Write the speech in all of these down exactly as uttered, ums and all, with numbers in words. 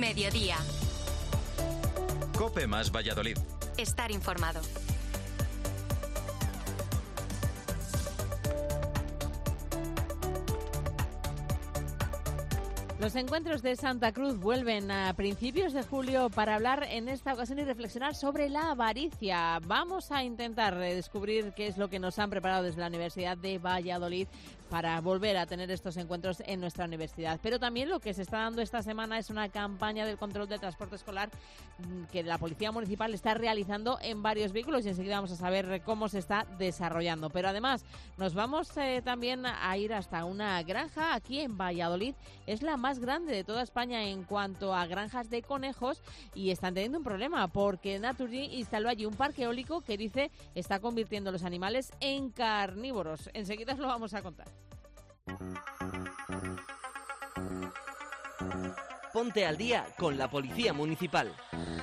Mediodía. COPE más Valladolid. Estar informado. Los encuentros de Santa Cruz vuelven a principios de julio para hablar en esta ocasión y reflexionar sobre la avaricia. Vamos a intentar descubrir qué es lo que nos han preparado desde la Universidad de Valladolid para volver a tener estos encuentros en nuestra universidad. Pero también lo que se está dando esta semana es una campaña del control del transporte escolar que la Policía Municipal está realizando en varios vehículos y enseguida vamos a saber cómo se está desarrollando. Pero además nos vamos eh, también a ir hasta una granja aquí en Valladolid. Es la más grande de toda España en cuanto a granjas de conejos y están teniendo un problema porque Naturgy instaló allí un parque eólico que dice está convirtiendo los animales en carnívoros. Enseguida os lo vamos a contar. Ponte al día con la Policía Municipal.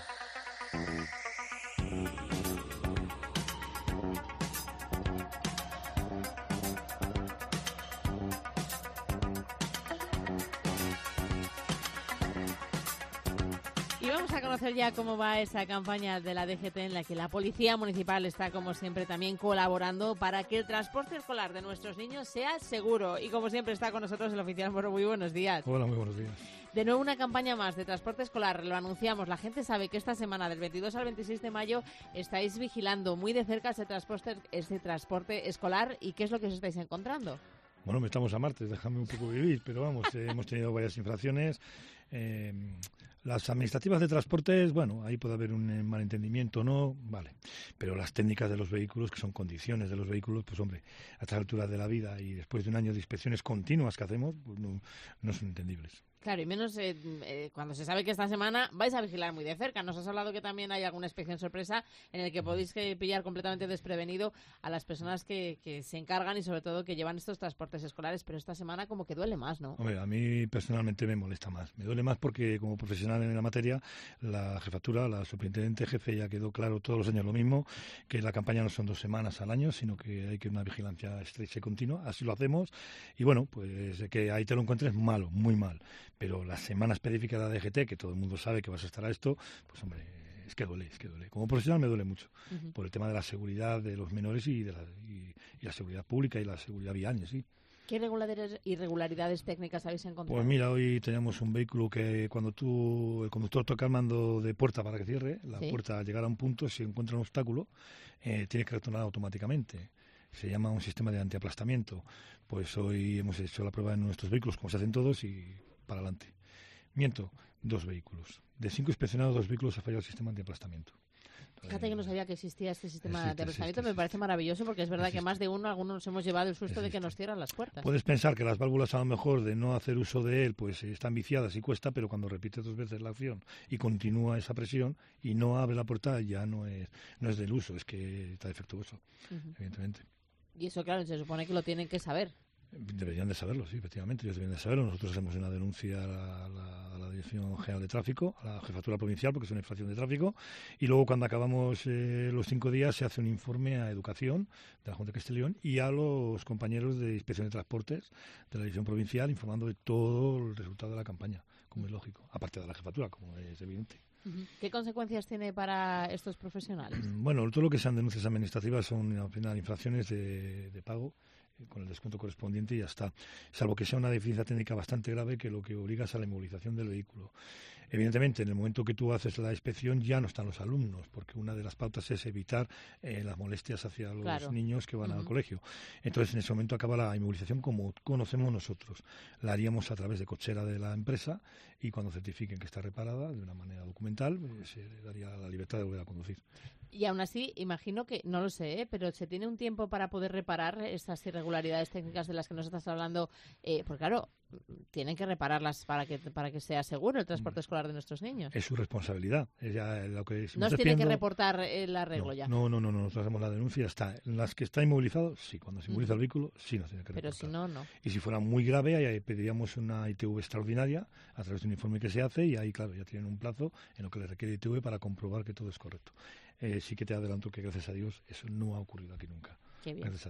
Vamos a conocer ya cómo va esa campaña de la D G T en la que la Policía Municipal está, como siempre, también colaborando para que el transporte escolar de nuestros niños sea seguro. Y como siempre está con nosotros el oficial Moro. Muy buenos días. Hola, muy buenos días. De nuevo una campaña más de transporte escolar, lo anunciamos. La gente sabe que esta semana, del veintidós al veintiséis de mayo, estáis vigilando muy de cerca ese transporte, ese transporte escolar. ¿Y qué es lo que os estáis encontrando? Bueno, estamos a martes, déjame un poco vivir, pero vamos, eh, hemos tenido varias infracciones. Eh, las administrativas de transportes, bueno, ahí puede haber un eh, malentendimiento o no, vale. Pero las técnicas de los vehículos, que son condiciones de los vehículos, pues hombre, a estas alturas de la vida y después de un año de inspecciones continuas que hacemos, pues no, no son entendibles. Claro, y menos eh, eh, cuando se sabe que esta semana vais a vigilar muy de cerca. Nos has hablado que también hay alguna inspección sorpresa en el que podéis que pillar completamente desprevenido a las personas que, que se encargan y sobre todo que llevan estos transportes escolares, pero esta semana como que duele más, ¿no? Hombre, a mí personalmente me molesta más. Me duele más porque como profesional en la materia, la jefatura, la superintendente jefe ya quedó claro todos los años lo mismo, que la campaña no son dos semanas al año, sino que hay que una vigilancia estrecha y continua. Así lo hacemos y bueno, pues que ahí te lo encuentres malo, muy mal. Pero la semana específica de la D G T, que todo el mundo sabe que vas a estar a esto, pues hombre, es que duele, es que duele. Como profesional me duele mucho, uh-huh. por el tema de la seguridad de los menores y de la, y, y la seguridad pública y la seguridad vial, sí. ¿Qué irregularidades, irregularidades técnicas habéis encontrado? Pues mira, hoy teníamos un vehículo que cuando tú, el conductor toca el mando de puerta para que cierre, la ¿Sí? puerta al llegar a un punto, si encuentra un obstáculo, eh, tiene que retornar automáticamente. Se llama un sistema de antiaplastamiento. Pues hoy hemos hecho la prueba en nuestros vehículos, como se hacen todos, y para adelante. Miento, dos vehículos. De cinco inspeccionados, dos vehículos ha fallado el sistema antiaplastamiento. Fíjate que no sabía que existía este sistema existe, de aplastamiento, existe, me parece existe. maravilloso porque es verdad existe. que más de uno, algunos nos hemos llevado el susto existe. de que nos cierran las puertas. Puedes pensar que las válvulas a lo mejor de no hacer uso de él pues están viciadas y cuesta, pero cuando repite dos veces la acción y continúa esa presión y no abre la puerta ya no es, no es del uso, es que está defectuoso, uh-huh. evidentemente. Y eso claro, se supone que lo tienen que saber. Deberían de saberlo, sí, efectivamente, ellos deberían de saberlo. Nosotros hacemos una denuncia a la, a, la, a la Dirección General de Tráfico, a la Jefatura Provincial, porque es una infracción de tráfico, y luego cuando acabamos eh, los cinco días se hace un informe a Educación de la Junta de Castilla y León y a los compañeros de Inspección de Transportes de la Dirección Provincial, informando de todo el resultado de la campaña, como es lógico, aparte de la Jefatura, como es evidente. ¿Qué consecuencias tiene para estos profesionales? Bueno, todo lo que sean denuncias administrativas son al final infracciones de, de pago con el descuento correspondiente y ya está, salvo que sea una deficiencia técnica bastante grave que lo que obliga es a la inmovilización del vehículo. Evidentemente, en el momento que tú haces la inspección ya no están los alumnos, porque una de las pautas es evitar eh, las molestias hacia los claro. niños que van uh-huh. al colegio. Entonces, en ese momento acaba la inmovilización como conocemos nosotros. La haríamos a través de cochera de la empresa y cuando certifiquen que está reparada de una manera documental, eh, se le daría la libertad de volver a conducir. Y aún así, imagino que, no lo sé, ¿eh? pero ¿se tiene un tiempo para poder reparar estas irregularidades técnicas de las que nos estás hablando? Eh, porque claro, tienen que repararlas para que para que sea seguro el transporte escolar de nuestros niños. Es su responsabilidad. Es ya lo que no os tiene que reportar el arreglo no, ya. No, no, no, no, nosotros hacemos la denuncia. Está. En las que está inmovilizado, sí. Cuando se inmoviliza mm. el vehículo, sí nos tiene que reportar. Pero si no, no. Y si fuera muy grave, ahí pediríamos una I T V extraordinaria a través de un informe que se hace y ahí, claro, ya tienen un plazo en lo que le requiere I T V para comprobar que todo es correcto. Eh, sí que te adelanto que, gracias a Dios, eso no ha ocurrido aquí nunca. Qué bien. Gracias a Dios.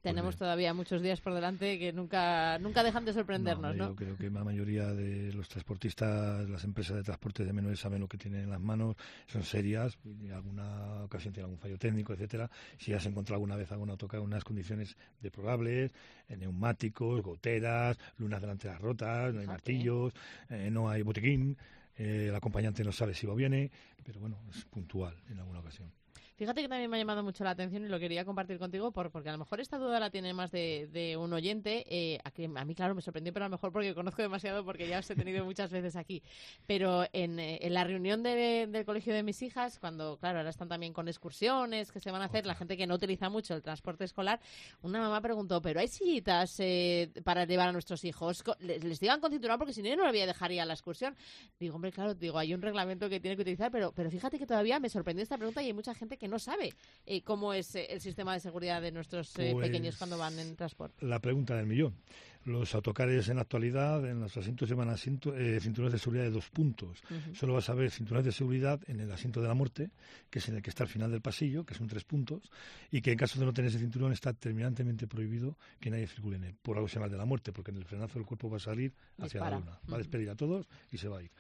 Tenemos todavía muchos días por delante que nunca nunca dejan de sorprendernos, ¿no? ¿no? Yo creo que la mayoría de los transportistas, las empresas de transporte de menores saben lo que tienen en las manos, son serias, y en alguna ocasión tienen algún fallo técnico, etcétera. Si has encontrado alguna vez algún autocar en unas condiciones deplorables, eh, neumáticos, goteras, lunas delanteras rotas, no hay martillos, eh, no hay botiquín, eh, el acompañante no sabe si va o viene, pero bueno, es puntual en alguna ocasión. Fíjate que también me ha llamado mucho la atención y lo quería compartir contigo por, porque a lo mejor esta duda la tiene más de, de un oyente. Eh, a, que a mí, claro, me sorprendió, pero a lo mejor porque conozco demasiado, porque ya os he tenido muchas veces aquí. Pero en, en la reunión de, del colegio de mis hijas, cuando, claro, ahora están también con excursiones que se van a hacer, okay. La gente que no utiliza mucho el transporte escolar, una mamá preguntó, ¿pero hay sillitas eh, para llevar a nuestros hijos? Les, les digan con cinturón porque si no yo no le voy a dejar ir a la excursión. Digo, hombre, claro, digo, hay un reglamento que tiene que utilizar, pero, pero fíjate que todavía me sorprendió esta pregunta y hay mucha gente que que no sabe eh, cómo es eh, el sistema de seguridad de nuestros eh, pues, pequeños cuando van en transporte. La pregunta del millón. Los autocares en la actualidad, en los asientos llevan asiento, eh, cinturones de seguridad de dos puntos. Uh-huh. Solo vas a ver cinturones de seguridad en el asiento de la muerte, que es en el que está al final del pasillo, que son tres puntos, y que en caso de no tener ese cinturón está terminantemente prohibido que nadie circule en él. Por algo se llama el de la muerte, porque en el frenazo el cuerpo va a salir hacia Dispara. la luna. Va uh-huh. a despedir a todos y se va a ir.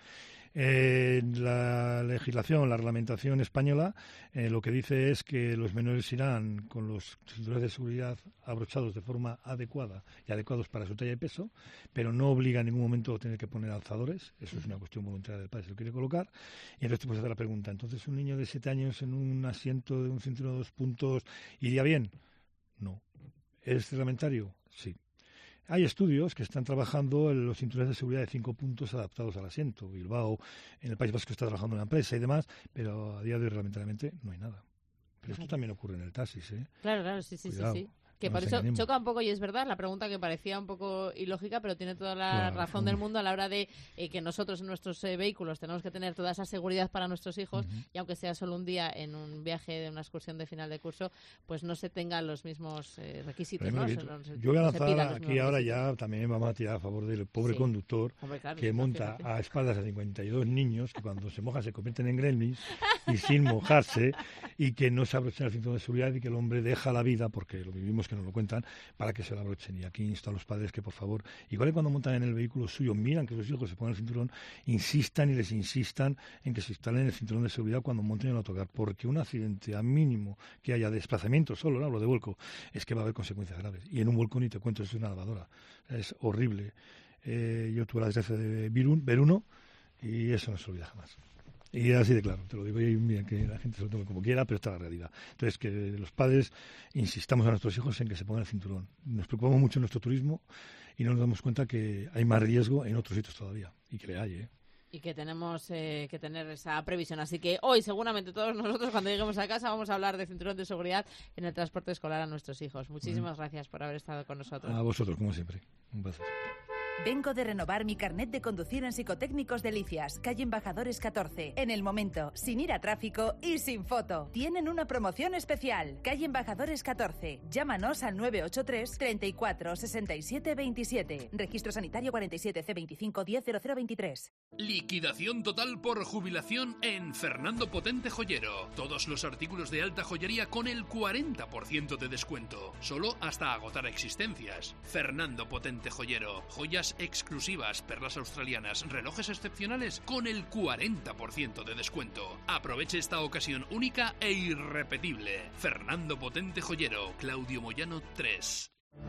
Eh, la legislación, la reglamentación española, eh, lo que dice es que los menores irán con los cinturones de seguridad abrochados de forma adecuada y adecuados para su talla y peso, pero no obliga en ningún momento a tener que poner alzadores. Eso es una cuestión voluntaria del padre si lo quiere colocar. Y entonces te puedes hacer la pregunta, entonces un niño de siete años en un asiento de un cinturón de dos puntos ¿iría bien? No. ¿Es reglamentario? Sí. Hay estudios que están trabajando en los cinturones de seguridad de cinco puntos adaptados al asiento. Bilbao, en el País Vasco está trabajando una empresa y demás, pero a día de hoy reglamentariamente no hay nada. Pero esto también ocurre en el taxis, ¿eh? Claro, claro, sí, sí, Cuidado. sí, sí. Que no por eso engañemos. Choca un poco, y es verdad, la pregunta que parecía un poco ilógica, pero tiene toda la claro, razón del mundo a la hora de eh, que nosotros en nuestros eh, vehículos tenemos que tener toda esa seguridad para nuestros hijos, uh-huh. y aunque sea solo un día en un viaje de una excursión de final de curso, pues no se tengan los mismos eh, requisitos. ¿no? Se, no, Yo voy a lanzar aquí ahora ya también vamos a tirar a favor del pobre sí. conductor Hombre, claro, que monta fíjate. a espaldas a cincuenta y dos niños que cuando se mojan se convierten en gremlins y sin mojarse, y que no se abrochan el cinturón de seguridad y que el hombre deja la vida, porque lo vivimos que nos lo cuentan, para que se la abrochen. Y aquí insto a los padres que, por favor, igual que cuando montan en el vehículo suyo, miran que sus hijos se pongan el cinturón, insistan y les insistan en que se instalen el cinturón de seguridad cuando monten el autocar, porque un accidente, a mínimo que haya desplazamiento solo, no hablo de vuelco, es que va a haber consecuencias graves. Y en un vuelco ni te cuento, es una lavadora. Es horrible. Eh, yo tuve la desgracia de ver uno y eso no se olvida jamás. Y así de claro, te lo digo, y bien, que la gente se lo tome como quiera, pero está la realidad. Entonces, que los padres insistamos a nuestros hijos en que se pongan el cinturón. Nos preocupamos mucho en nuestro turismo y no nos damos cuenta que hay más riesgo en otros sitios todavía, y que le hay, ¿eh? Y que tenemos eh, que tener esa previsión. Así que hoy, seguramente todos nosotros, cuando lleguemos a casa, vamos a hablar de cinturón de seguridad en el transporte escolar a nuestros hijos. Muchísimas bueno. gracias por haber estado con nosotros. A vosotros, como siempre. Un placer. Vengo de renovar mi carnet de conducir en Psicotécnicos Delicias, calle Embajadores catorce. En el momento, sin ir a tráfico y sin foto. Tienen una promoción especial. Calle Embajadores catorce. Llámanos al nueve ocho tres, treinta y cuatro, sesenta y siete, veintisiete. Registro sanitario cuarenta y siete C veinticinco diez cero cero veintitrés. Liquidación total por jubilación en Fernando Potente Joyero. Todos los artículos de alta joyería con el cuarenta por ciento de descuento. Solo hasta agotar existencias. Fernando Potente Joyero. Joyas exclusivas, perlas australianas, relojes excepcionales con el cuarenta por ciento de descuento. Aproveche esta ocasión única e irrepetible. Fernando Potente Joyero, Claudio Moyano tres.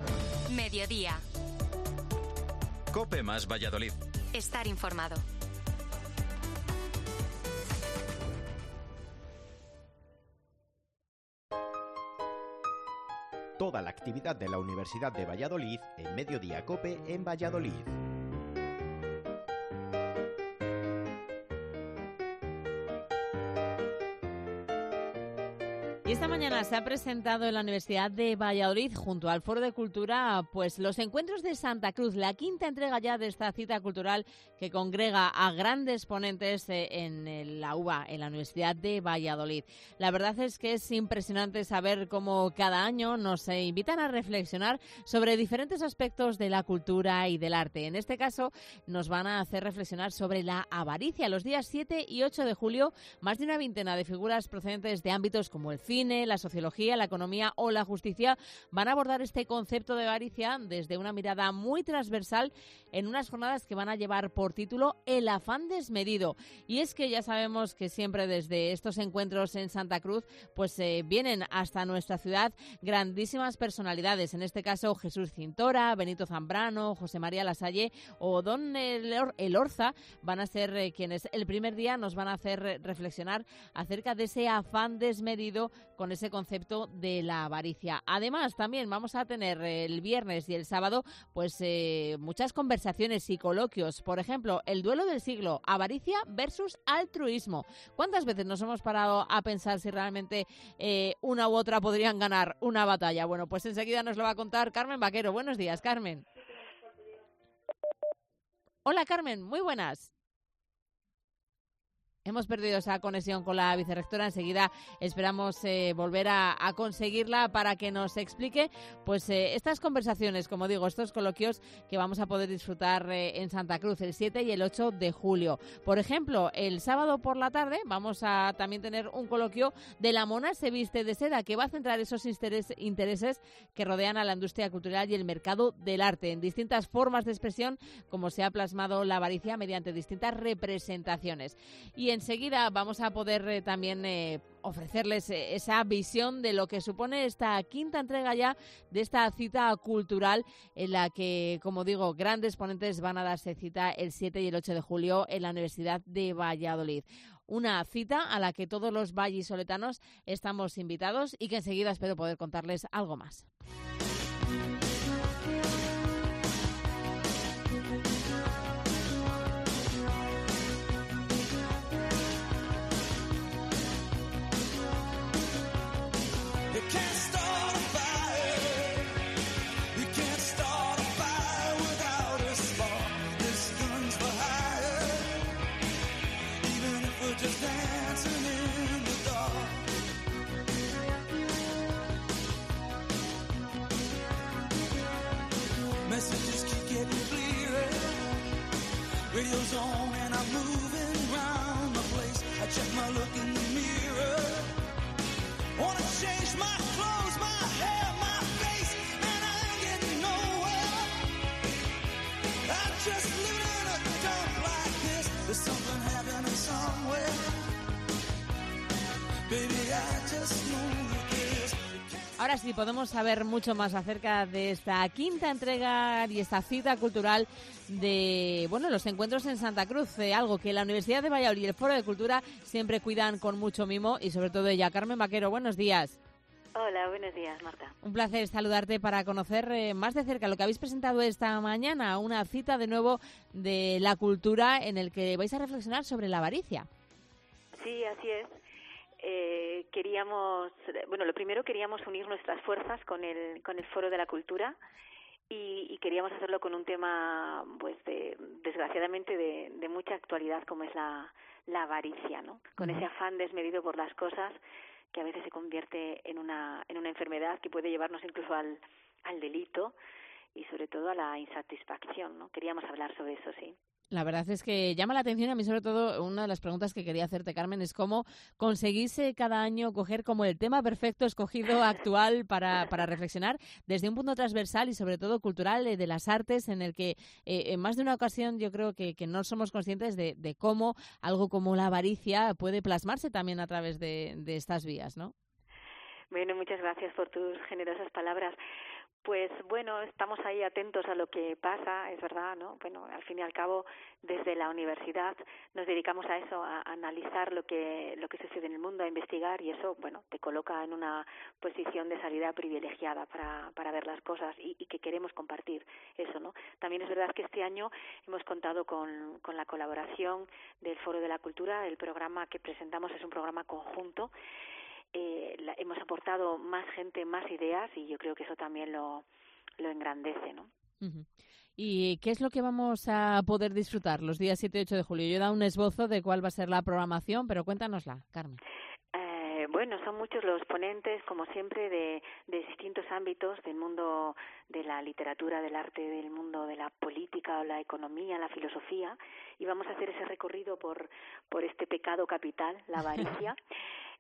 Mediodía. COPE más Valladolid. Estar informado. Toda la actividad de la Universidad de Valladolid en Mediodía COPE en Valladolid. Y esta mañana se ha presentado en la Universidad de Valladolid, junto al Foro de Cultura, pues los Encuentros de Santa Cruz, la quinta entrega ya de esta cita cultural que congrega a grandes ponentes en la U B A, en la Universidad de Valladolid. La verdad es que es impresionante saber cómo cada año nos invitan a reflexionar sobre diferentes aspectos de la cultura y del arte. En este caso, nos van a hacer reflexionar sobre la avaricia. Los días siete y ocho de julio, más de una veintena de figuras procedentes de ámbitos como el cine, cine, la sociología, la economía o la justicia van a abordar este concepto de avaricia desde una mirada muy transversal en unas jornadas que van a llevar por título El afán desmedido. Y es que ya sabemos que siempre desde estos encuentros en Santa Cruz pues eh, vienen hasta nuestra ciudad grandísimas personalidades, en este caso Jesús Cintora, Benito Zambrano, José María Lasalle o Don Elorza van a ser eh, quienes el primer día nos van a hacer reflexionar acerca de ese afán desmedido con ese concepto de la avaricia. Además, también vamos a tener el viernes y el sábado pues eh, muchas conversaciones y coloquios. Por ejemplo, el duelo del siglo, avaricia versus altruismo. ¿Cuántas veces nos hemos parado a pensar si realmente eh, una u otra podrían ganar una batalla? Bueno, pues enseguida nos lo va a contar Carmen Vaquero. Buenos días, Carmen. Hola, Carmen, muy buenas. Hemos perdido esa conexión con la vicerrectora. Enseguida esperamos eh, volver a, a conseguirla para que nos explique pues eh, estas conversaciones, como digo, estos coloquios que vamos a poder disfrutar eh, en Santa Cruz el siete y el ocho de julio. Por ejemplo, el sábado por la tarde vamos a también tener un coloquio de La mona se viste de seda, que va a centrar esos interés, intereses que rodean a la industria cultural y el mercado del arte en distintas formas de expresión, como se ha plasmado la avaricia mediante distintas representaciones. Y enseguida vamos a poder eh, también eh, ofrecerles eh, esa visión de lo que supone esta quinta entrega ya de esta cita cultural en la que, como digo, grandes ponentes van a darse cita el siete y el ocho de julio en la Universidad de Valladolid. Una cita a la que todos los vallisoletanos estamos invitados y que enseguida espero poder contarles algo más. Messages keep getting clearer. Radio's on and I'm moving around the place. I check my look in the mirror. Wanna change my clothes, my hair, my face, and I ain't getting nowhere. I'm just living in a dump like this. There's something happening somewhere. Baby, I just know that there's... Ahora sí, podemos saber mucho más acerca de esta quinta entrega y esta cita cultural de bueno los encuentros en Santa Cruz, eh, algo que la Universidad de Valladolid y el Foro de Cultura siempre cuidan con mucho mimo y sobre todo ella. Carmen Vaquero, buenos días. Hola, buenos días, Marta. Un placer saludarte para conocer eh, más de cerca lo que habéis presentado esta mañana, una cita de nuevo de la cultura en el que vais a reflexionar sobre la avaricia. Sí, así es. Eh, queríamos, bueno, lo primero queríamos unir nuestras fuerzas con el con el Foro de la Cultura y, y queríamos hacerlo con un tema, pues, de, desgraciadamente de, de mucha actualidad, como es la, la avaricia, ¿no? Con ese afán desmedido por las cosas que a veces se convierte en una en una enfermedad que puede llevarnos incluso al al delito y sobre todo a la insatisfacción, ¿no? Queríamos hablar sobre eso, sí. La verdad es que llama la atención, a mí sobre todo una de las preguntas que quería hacerte, Carmen, es cómo conseguís cada año coger como el tema perfecto escogido actual para, para reflexionar desde un punto transversal y sobre todo cultural eh, de las artes, en el que eh, en más de una ocasión yo creo que, que no somos conscientes de, de cómo algo como la avaricia puede plasmarse también a través de, de estas vías, ¿no? Bueno, muchas gracias por tus generosas palabras. Pues bueno, estamos ahí atentos a lo que pasa, es verdad, ¿no? Bueno, al fin y al cabo, desde la universidad nos dedicamos a eso, a analizar lo que lo que sucede en el mundo, a investigar, y eso, bueno, te coloca en una posición de salida privilegiada para para ver las cosas y, y que queremos compartir eso, ¿no? También es verdad que este año hemos contado con con la colaboración del Foro de la Cultura. El programa que presentamos es un programa conjunto. Eh, la, hemos aportado más gente, más ideas, y yo creo que eso también lo, lo engrandece, ¿no? Uh-huh. ¿Y qué es lo que vamos a poder disfrutar los días siete y ocho de julio? Yo he dado un esbozo de cuál va a ser la programación, pero cuéntanosla, Carmen. Eh, bueno, son muchos los ponentes, como siempre, de, de distintos ámbitos del mundo de la literatura, del arte, del mundo de la política, la economía, la filosofía, y vamos a hacer ese recorrido por, por este pecado capital, la avaricia.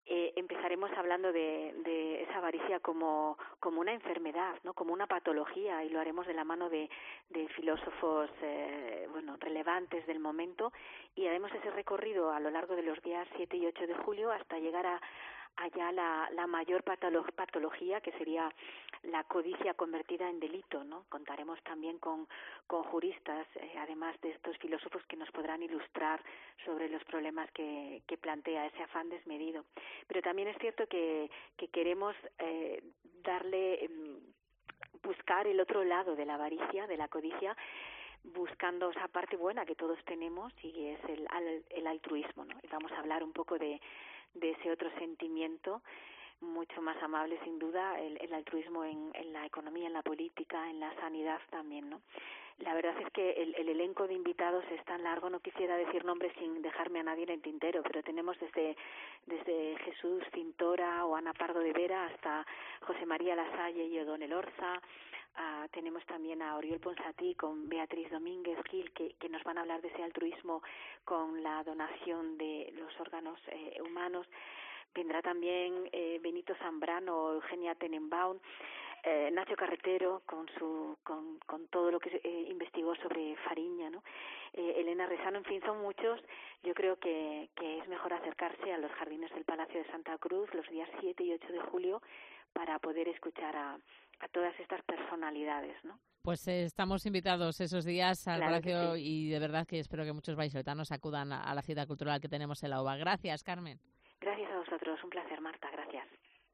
eh, empezaremos hablando de, de esa avaricia como, como una enfermedad, ¿no? Como una patología, y lo haremos de la mano de, de filósofos eh, bueno, relevantes del momento, y haremos ese recorrido a lo largo de los días siete y ocho de julio hasta llegar a allá la, la mayor patolo- patología, que sería la codicia convertida en delito, ¿no? Contaremos también con, con juristas, eh, además de estos filósofos, que nos podrán ilustrar sobre los problemas que, que plantea ese afán desmedido. Pero también es cierto que, que queremos eh, darle, eh, buscar el otro lado de la avaricia, de la codicia, buscando esa parte buena que todos tenemos, y es el, el altruismo, ¿no? Y vamos a hablar un poco de de ese otro sentimiento mucho más amable, sin duda, el, el altruismo en, en la economía, en la política, en la sanidad también, ¿no? La verdad es que el, el elenco de invitados es tan largo, no quisiera decir nombres sin dejarme a nadie en el tintero, pero tenemos desde desde Jesús Cintora o Ana Pardo de Vera hasta José María Lasalle y O'Donnell Orza. Uh, tenemos también a Oriol Ponsatí con Beatriz Domínguez Gil, que, que nos van a hablar de ese altruismo con la donación de los órganos eh, humanos. Vendrá también eh, Benito Zambrano, Eugenia Tenenbaum, eh, Nacho Carretero con su con, con todo lo que eh, investigó sobre Fariña, ¿no? Eh, Elena Rezano, en fin, son muchos. Yo creo que, que es mejor acercarse a los jardines del Palacio de Santa Cruz los días siete y ocho de julio para poder escuchar a a todas estas personalidades, ¿no? Pues eh, estamos invitados esos días al claro Palacio, sí. Y de verdad que espero que muchos vallisoletanos acudan a, a la cita cultural que tenemos en la U B A. Gracias, Carmen. Gracias a vosotros, un placer, Marta, gracias.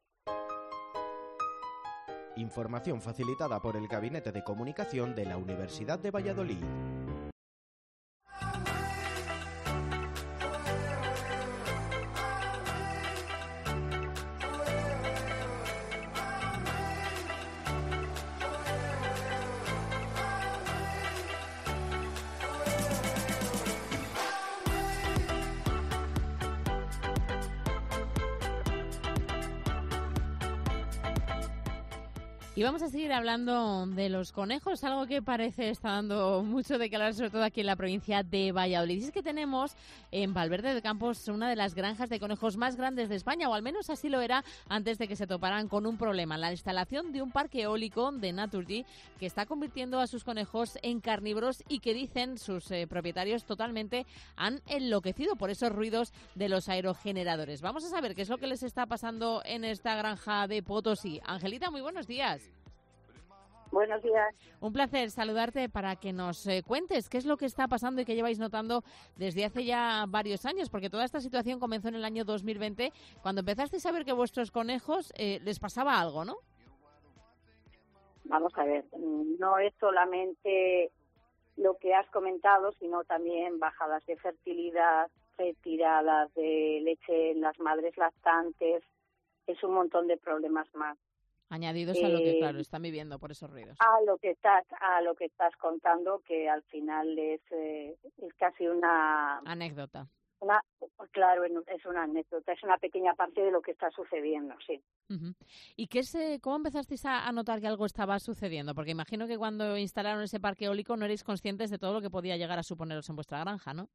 Información facilitada por el Gabinete de Comunicación de la Universidad de Valladolid. Y vamos a seguir hablando de los conejos, algo que parece está dando mucho de que hablar, sobre todo aquí en la provincia de Valladolid. Y es que tenemos en Valverde de Campos una de las granjas de conejos más grandes de España, o al menos así lo era antes de que se toparan con un problema: la instalación de un parque eólico de Naturgy, que está convirtiendo a sus conejos en carnívoros y que dicen sus eh, propietarios totalmente han enloquecido por esos ruidos de los aerogeneradores. Vamos a saber qué es lo que les está pasando en esta granja de Potosí. Angelita, muy buenos días. Buenos días. Un placer saludarte para que nos eh, cuentes qué es lo que está pasando y qué lleváis notando desde hace ya varios años, porque toda esta situación comenzó en el año dos mil veinte, cuando empezasteis a ver que vuestros conejos eh, les pasaba algo, ¿no? Vamos a ver, no es solamente lo que has comentado, sino también bajadas de fertilidad, retiradas de leche en las madres lactantes, es un montón de problemas más. Añadidos eh, a lo que, claro, están viviendo por esos ruidos. A lo que estás, a lo que estás contando, que al final es, eh, es casi una anécdota. Una, claro, es una anécdota, es una pequeña parte de lo que está sucediendo, sí. Uh-huh. ¿Y qué se, cómo empezasteis a, a notar que algo estaba sucediendo? Porque imagino que cuando instalaron ese parque eólico no erais conscientes de todo lo que podía llegar a suponeros en vuestra granja, ¿no?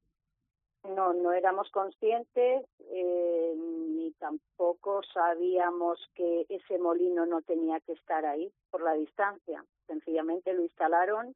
No, no éramos conscientes, eh, ni tampoco sabíamos que ese molino no tenía que estar ahí por la distancia. Sencillamente lo instalaron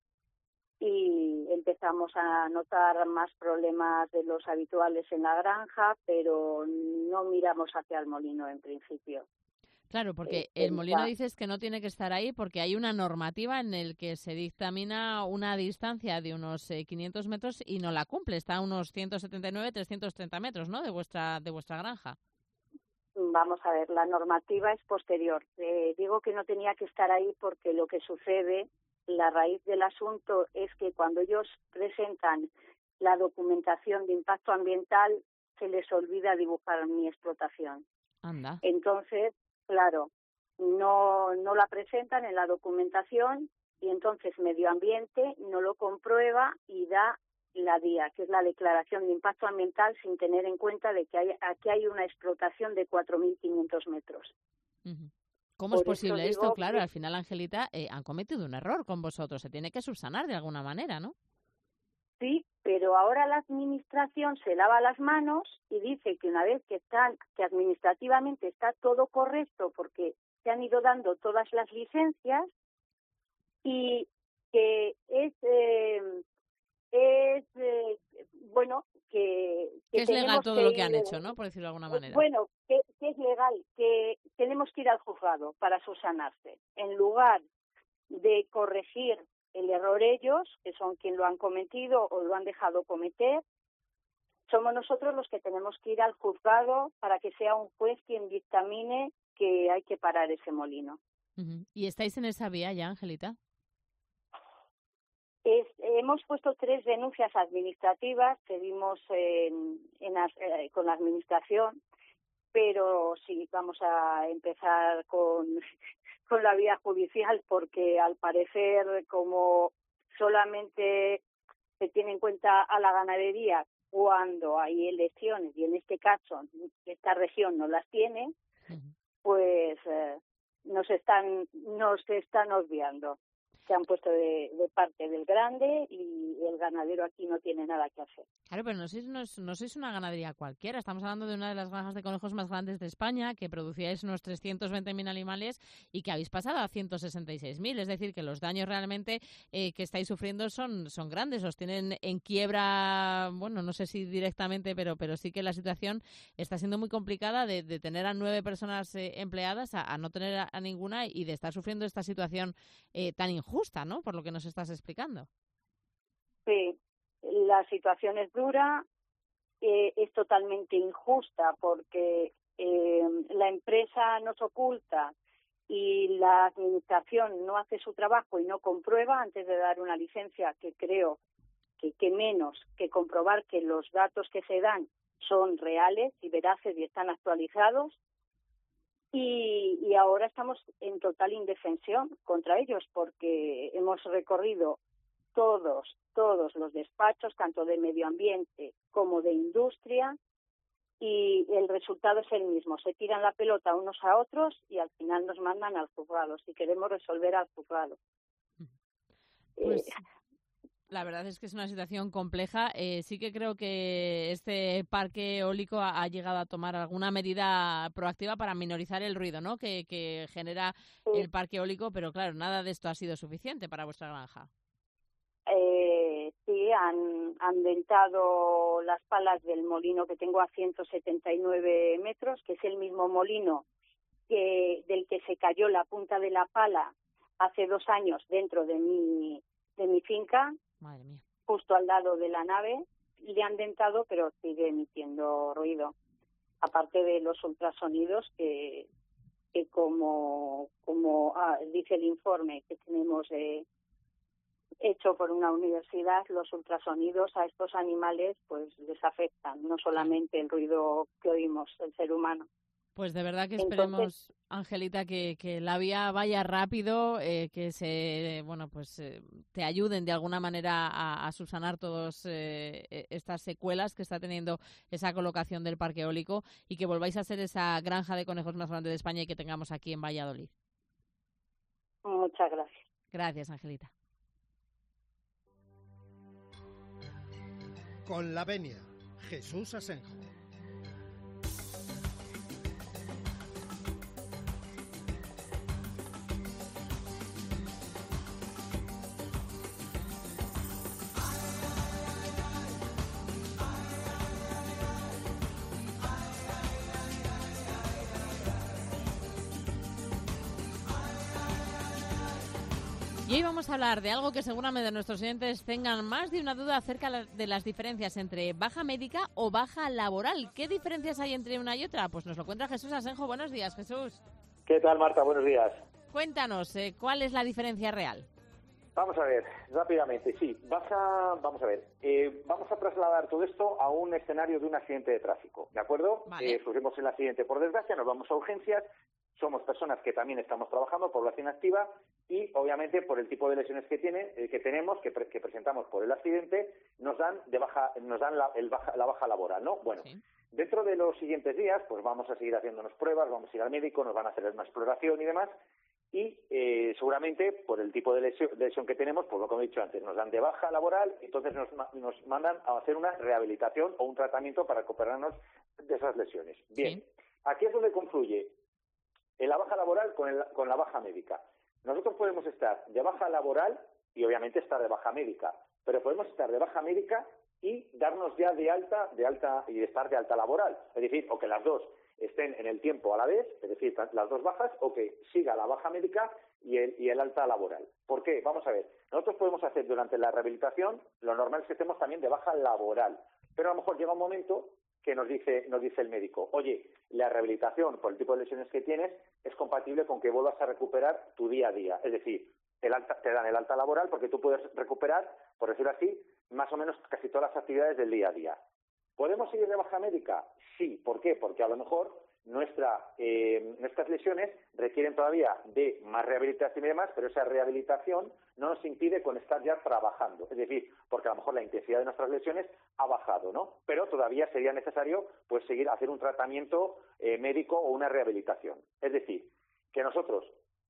y empezamos a notar más problemas de los habituales en la granja, pero no miramos hacia el molino en principio. Claro, porque el molino dices que no tiene que estar ahí porque hay una normativa en el que se dictamina una distancia de unos eh, quinientos metros y no la cumple. Está a unos ciento setenta y nueve, trescientos treinta metros, ¿no?, de vuestra de vuestra granja. Vamos a ver, la normativa es posterior. Eh, digo que no tenía que estar ahí porque lo que sucede, la raíz del asunto es que cuando ellos presentan la documentación de impacto ambiental se les olvida dibujar mi explotación. Anda. Entonces, claro, no, no la presentan en la documentación y entonces Medio Ambiente no lo comprueba y da la D I A, que es la Declaración de Impacto Ambiental, sin tener en cuenta de que hay, aquí hay una explotación de cuatro mil quinientos metros. Uh-huh. ¿Cómo Por es posible esto? Claro, que... al final, Angelita, eh, han cometido un error con vosotros. Se tiene que subsanar de alguna manera, ¿no? Sí, Pero ahora la administración se lava las manos y dice que una vez que están, que administrativamente está todo correcto porque se han ido dando todas las licencias y que es eh, es eh, bueno que, que, que es legal todo que lo que ir, han hecho, ¿no? Por decirlo de alguna manera. Bueno, que, que es legal, que tenemos que ir al juzgado para subsanarse, en lugar de corregir el error ellos, que son quien lo han cometido o lo han dejado cometer. Somos nosotros los que tenemos que ir al juzgado para que sea un juez quien dictamine que hay que parar ese molino. Uh-huh. ¿Y estáis en esa vía ya, Angelita? Es, hemos puesto tres denuncias administrativas que dimos en, en, eh, con la administración, pero sí, vamos a empezar con, con la vía judicial porque al parecer como solamente se tiene en cuenta a la ganadería cuando hay elecciones y en este caso esta región no las tiene, uh-huh. pues eh, nos están nos están obviando. Se han puesto de, de parte del grande y el ganadero aquí no tiene nada que hacer. Claro, pero no sois, no, no sois una ganadería cualquiera. Estamos hablando de una de las granjas de conejos más grandes de España, que producíais unos trescientos veinte mil animales y que habéis pasado a ciento sesenta y seis mil. Es decir, que los daños realmente eh, que estáis sufriendo son, son grandes. Os tienen en quiebra, bueno, no sé si directamente, pero, pero sí que la situación está siendo muy complicada de, de tener a nueve personas eh, empleadas a, a no tener a, a ninguna y de estar sufriendo esta situación eh, tan injusta. Justa, ¿no? Por lo que nos estás explicando. Sí, la situación es dura, eh, es totalmente injusta porque eh, la empresa nos oculta y la administración no hace su trabajo y no comprueba antes de dar una licencia, que creo que, que menos que comprobar que los datos que se dan son reales y veraces y están actualizados. Y, y ahora estamos en total indefensión contra ellos porque hemos recorrido todos, todos los despachos, tanto de medio ambiente como de industria, y el resultado es el mismo. Se tiran la pelota unos a otros y al final nos mandan al juzgado, si queremos resolver al juzgado. Pues... Eh, La verdad es que es una situación compleja. Eh, sí que creo que este parque eólico ha, ha llegado a tomar alguna medida proactiva para minorizar el ruido, ¿no? Que, que genera sí. el parque eólico, pero claro, nada de esto ha sido suficiente para vuestra granja. Eh, sí, han, han dentado las palas del molino que tengo a ciento setenta y nueve metros, que es el mismo molino que del que se cayó la punta de la pala hace dos años dentro de mi de mi finca. Madre mía. Justo al lado de la nave, le han dentado, pero sigue emitiendo ruido. Aparte de los ultrasonidos que, que como como ah, dice el informe que tenemos eh, hecho por una universidad, los ultrasonidos a estos animales pues les afectan, no solamente el ruido que oímos el ser humano. Pues de verdad que esperemos, Entonces, Angelita, que, que la vía vaya rápido, eh, que se, bueno, pues eh, te ayuden de alguna manera a, a subsanar todas eh, estas secuelas que está teniendo esa colocación del parque eólico y que volváis a ser esa granja de conejos más grande de España y que tengamos aquí en Valladolid. Muchas gracias. Gracias, Angelita. Con la venia, Jesús Asenjo. Y hoy vamos a hablar de algo que seguramente nuestros oyentes tengan más de una duda acerca de las diferencias entre baja médica o baja laboral. ¿Qué diferencias hay entre una y otra? Pues nos lo cuenta Jesús Asenjo. Buenos días, Jesús. ¿Qué tal, Marta? Buenos días. Cuéntanos, eh, ¿cuál es la diferencia real? Vamos a ver, rápidamente, sí. Baja, vamos a ver, eh, vamos a trasladar todo esto a un escenario de un accidente de tráfico, ¿de acuerdo? Vale. Eh, sufrimos el accidente por desgracia, nos vamos a urgencias, somos personas que también estamos trabajando, población activa, y obviamente por el tipo de lesiones que tiene, eh, que tenemos, que, pre- que presentamos por el accidente, nos dan de baja, nos dan la, el baja, la baja laboral, ¿no? Bueno, sí. Dentro de los siguientes días, pues vamos a seguir haciéndonos pruebas, vamos a ir al médico, nos van a hacer una exploración y demás, y eh, seguramente por el tipo de lesión, de lesión que tenemos, pues lo que he dicho antes, nos dan de baja laboral, entonces nos, nos mandan a hacer una rehabilitación o un tratamiento para recuperarnos de esas lesiones. Bien, sí. Aquí es donde confluye la baja laboral con, el, con la baja médica. Nosotros podemos estar de baja laboral y obviamente estar de baja médica, pero podemos estar de baja médica y darnos ya de alta, de alta y estar de alta laboral, es decir, o que las dos estén en el tiempo a la vez, es decir, las dos bajas, o que siga la baja médica y el, y el alta laboral. ¿Por qué? Vamos a ver, nosotros podemos hacer durante la rehabilitación, lo normal es que estemos también de baja laboral, pero a lo mejor llega un momento que nos dice, nos dice el médico, oye, la rehabilitación por el tipo de lesiones que tienes es compatible con que vuelvas a recuperar tu día a día, es decir, el alta, te dan el alta laboral porque tú puedes recuperar, por decirlo así, más o menos casi todas las actividades del día a día. ¿Podemos seguir de baja médica? Sí. ¿Por qué? Porque a lo mejor nuestra, eh, nuestras lesiones requieren todavía de más rehabilitación y demás, pero esa rehabilitación no nos impide con estar ya trabajando. Es decir, porque a lo mejor la intensidad de nuestras lesiones ha bajado, ¿no? Pero todavía sería necesario pues seguir hacer un tratamiento eh, médico o una rehabilitación. Es decir, que nosotros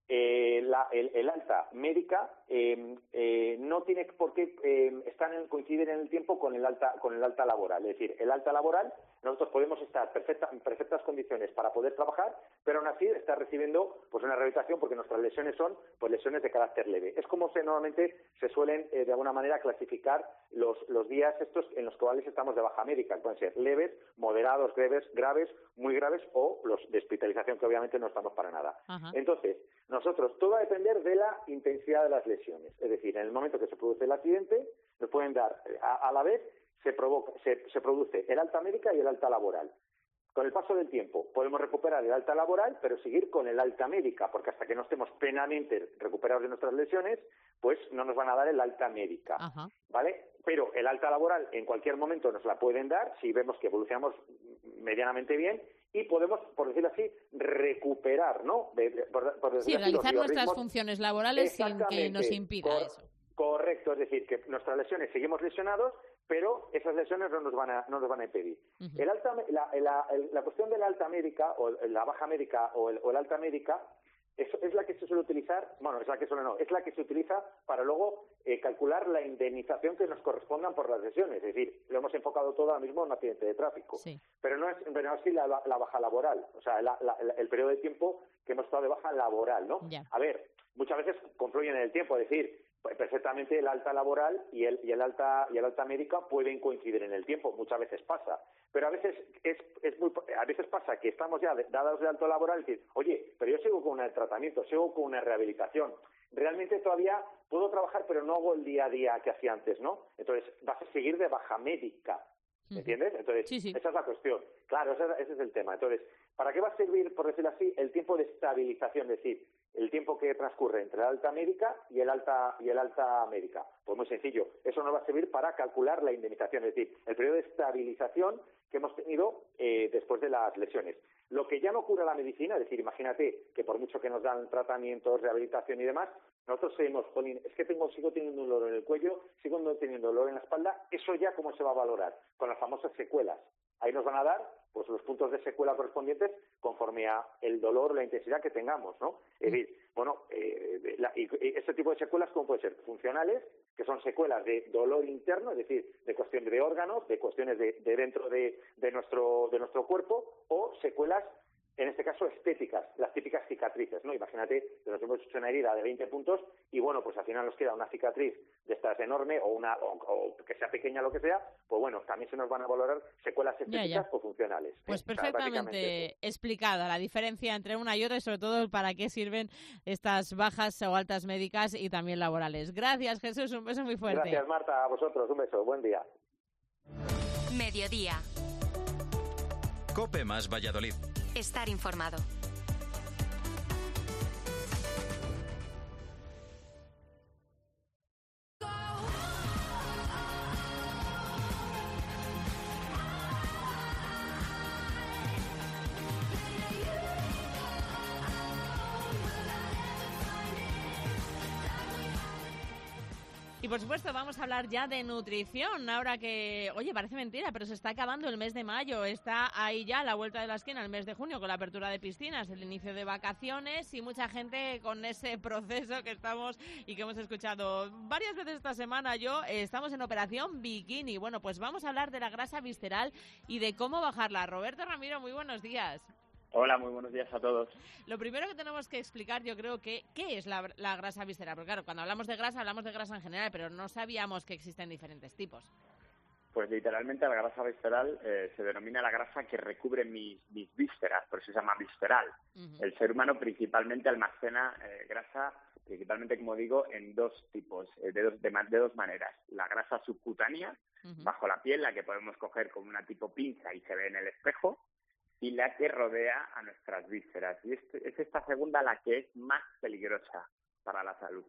Eh, la, el, el alta médica eh, eh, no tiene por qué eh, estar en, coincidir en el tiempo con el alta con el alta laboral. Es decir, el alta laboral nosotros podemos estar perfecta, en perfectas condiciones para poder trabajar, pero aún así estar recibiendo pues una rehabilitación porque nuestras lesiones son pues lesiones de carácter leve. Es como se normalmente se suelen eh, de alguna manera clasificar los, los días estos en los cuales estamos de baja médica, que pueden ser leves, moderados, graves, graves, muy graves o los de hospitalización, que obviamente no estamos para nada. Ajá. Entonces, nosotros, todo va a depender de la intensidad de las lesiones. Es decir, en el momento que se produce el accidente, nos pueden dar, a, a la vez, se, provoca, se, se produce el alta médica y el alta laboral. Con el paso del tiempo, podemos recuperar el alta laboral, pero seguir con el alta médica, porque hasta que no estemos plenamente recuperados de nuestras lesiones, pues no nos van a dar el alta médica. Ajá. ¿Vale? Pero el alta laboral en cualquier momento nos la pueden dar si vemos que evolucionamos medianamente bien y podemos, por decirlo así, recuperar, ¿no? De, de, por, por sí, realizar nuestras funciones laborales sin que nos impida Cor- eso. Correcto, es decir, que nuestras lesiones seguimos lesionados, pero esas lesiones no nos van a, no nos van a impedir. Uh-huh. El alta, la, la, la cuestión de la alta médica, o la baja médica, o el, o el alta médica, es, es la que se suele utilizar, bueno, es la que suele no, es la que se utiliza para luego eh, calcular la indemnización que nos correspondan por las lesiones. Es decir, lo hemos enfocado todo ahora mismo en un accidente de tráfico. Sí. Pero no es, pero no es así la, la baja laboral, o sea, la, la, el periodo de tiempo que hemos estado de baja laboral, ¿no? Yeah. A ver, muchas veces confluyen en el tiempo, es decir, perfectamente el alta laboral y el, y el alta y el alta médica pueden coincidir en el tiempo, muchas veces pasa, pero a veces es, es muy a veces pasa que estamos ya de, dados de alto laboral y decir, oye, pero yo sigo con un tratamiento, sigo con una rehabilitación, realmente todavía puedo trabajar pero no hago el día a día que hacía antes, ¿no? Entonces vas a seguir de baja médica, ¿me entiendes? Entonces, sí, sí. Esa es la cuestión. Claro, ese, ese es el tema. Entonces, ¿para qué va a servir, por decirlo así, el tiempo de estabilización? Es decir, el tiempo que transcurre entre la alta médica y el alta y el alta médica. Pues muy sencillo. Eso nos va a servir para calcular la indemnización, es decir, el periodo de estabilización que hemos tenido eh, después de las lesiones. Lo que ya no cura la medicina, es decir, imagínate que por mucho que nos dan tratamientos, rehabilitación y demás, nosotros seguimos, jolín, es que tengo, sigo teniendo un dolor en el cuello, sigo teniendo dolor en la espalda, eso ya cómo se va a valorar, con las famosas secuelas. Ahí nos van a dar pues los puntos de secuela correspondientes conforme a el dolor o la intensidad que tengamos, ¿no? Es decir, bueno, eh, la, y, y este tipo de secuelas, ¿cómo puede ser? Funcionales, que son secuelas de dolor interno, es decir, de cuestión de órganos, de cuestiones de, de dentro de, de nuestro de nuestro cuerpo, o secuelas, en este caso, estéticas, las típicas cicatrices, ¿no? Imagínate que nos hemos hecho una herida de veinte puntos y, bueno, pues al final nos queda una cicatriz de estas enorme o una o, o que sea pequeña, lo que sea, pues bueno, también se nos van a valorar secuelas estéticas ya, ya. o funcionales. Pues ¿eh? perfectamente o sea, explicada la diferencia entre una y otra y sobre todo para qué sirven estas bajas o altas médicas y también laborales. Gracias, Jesús, un beso muy fuerte. Gracias, Marta, a vosotros, un beso, buen día. Mediodía. COPE más Valladolid. Estar informado. Y por supuesto vamos a hablar ya de nutrición, ahora que, oye, parece mentira, pero se está acabando el mes de mayo, está ahí ya a la vuelta de la esquina el mes de junio con la apertura de piscinas, el inicio de vacaciones y mucha gente con ese proceso que estamos y que hemos escuchado varias veces esta semana. Yo, eh, estamos en operación bikini. Bueno, pues vamos a hablar de la grasa visceral y de cómo bajarla. Roberto Ramiro, muy buenos días. Hola, muy buenos días a todos. Lo primero que tenemos que explicar, yo creo que, ¿qué es la, la grasa visceral? Porque claro, cuando hablamos de grasa, hablamos de grasa en general, pero no sabíamos que existen diferentes tipos. Pues literalmente la grasa visceral eh, se denomina la grasa que recubre mis, mis vísceras, por eso se llama visceral. Uh-huh. El ser humano principalmente almacena eh, grasa, principalmente, como digo, en dos tipos, eh, de, dos, de, de dos maneras. La grasa subcutánea, uh-huh. bajo la piel, la que podemos coger con una tipo pinza y se ve en el espejo, y la que rodea a nuestras vísceras. Y es, es esta segunda la que es más peligrosa para la salud.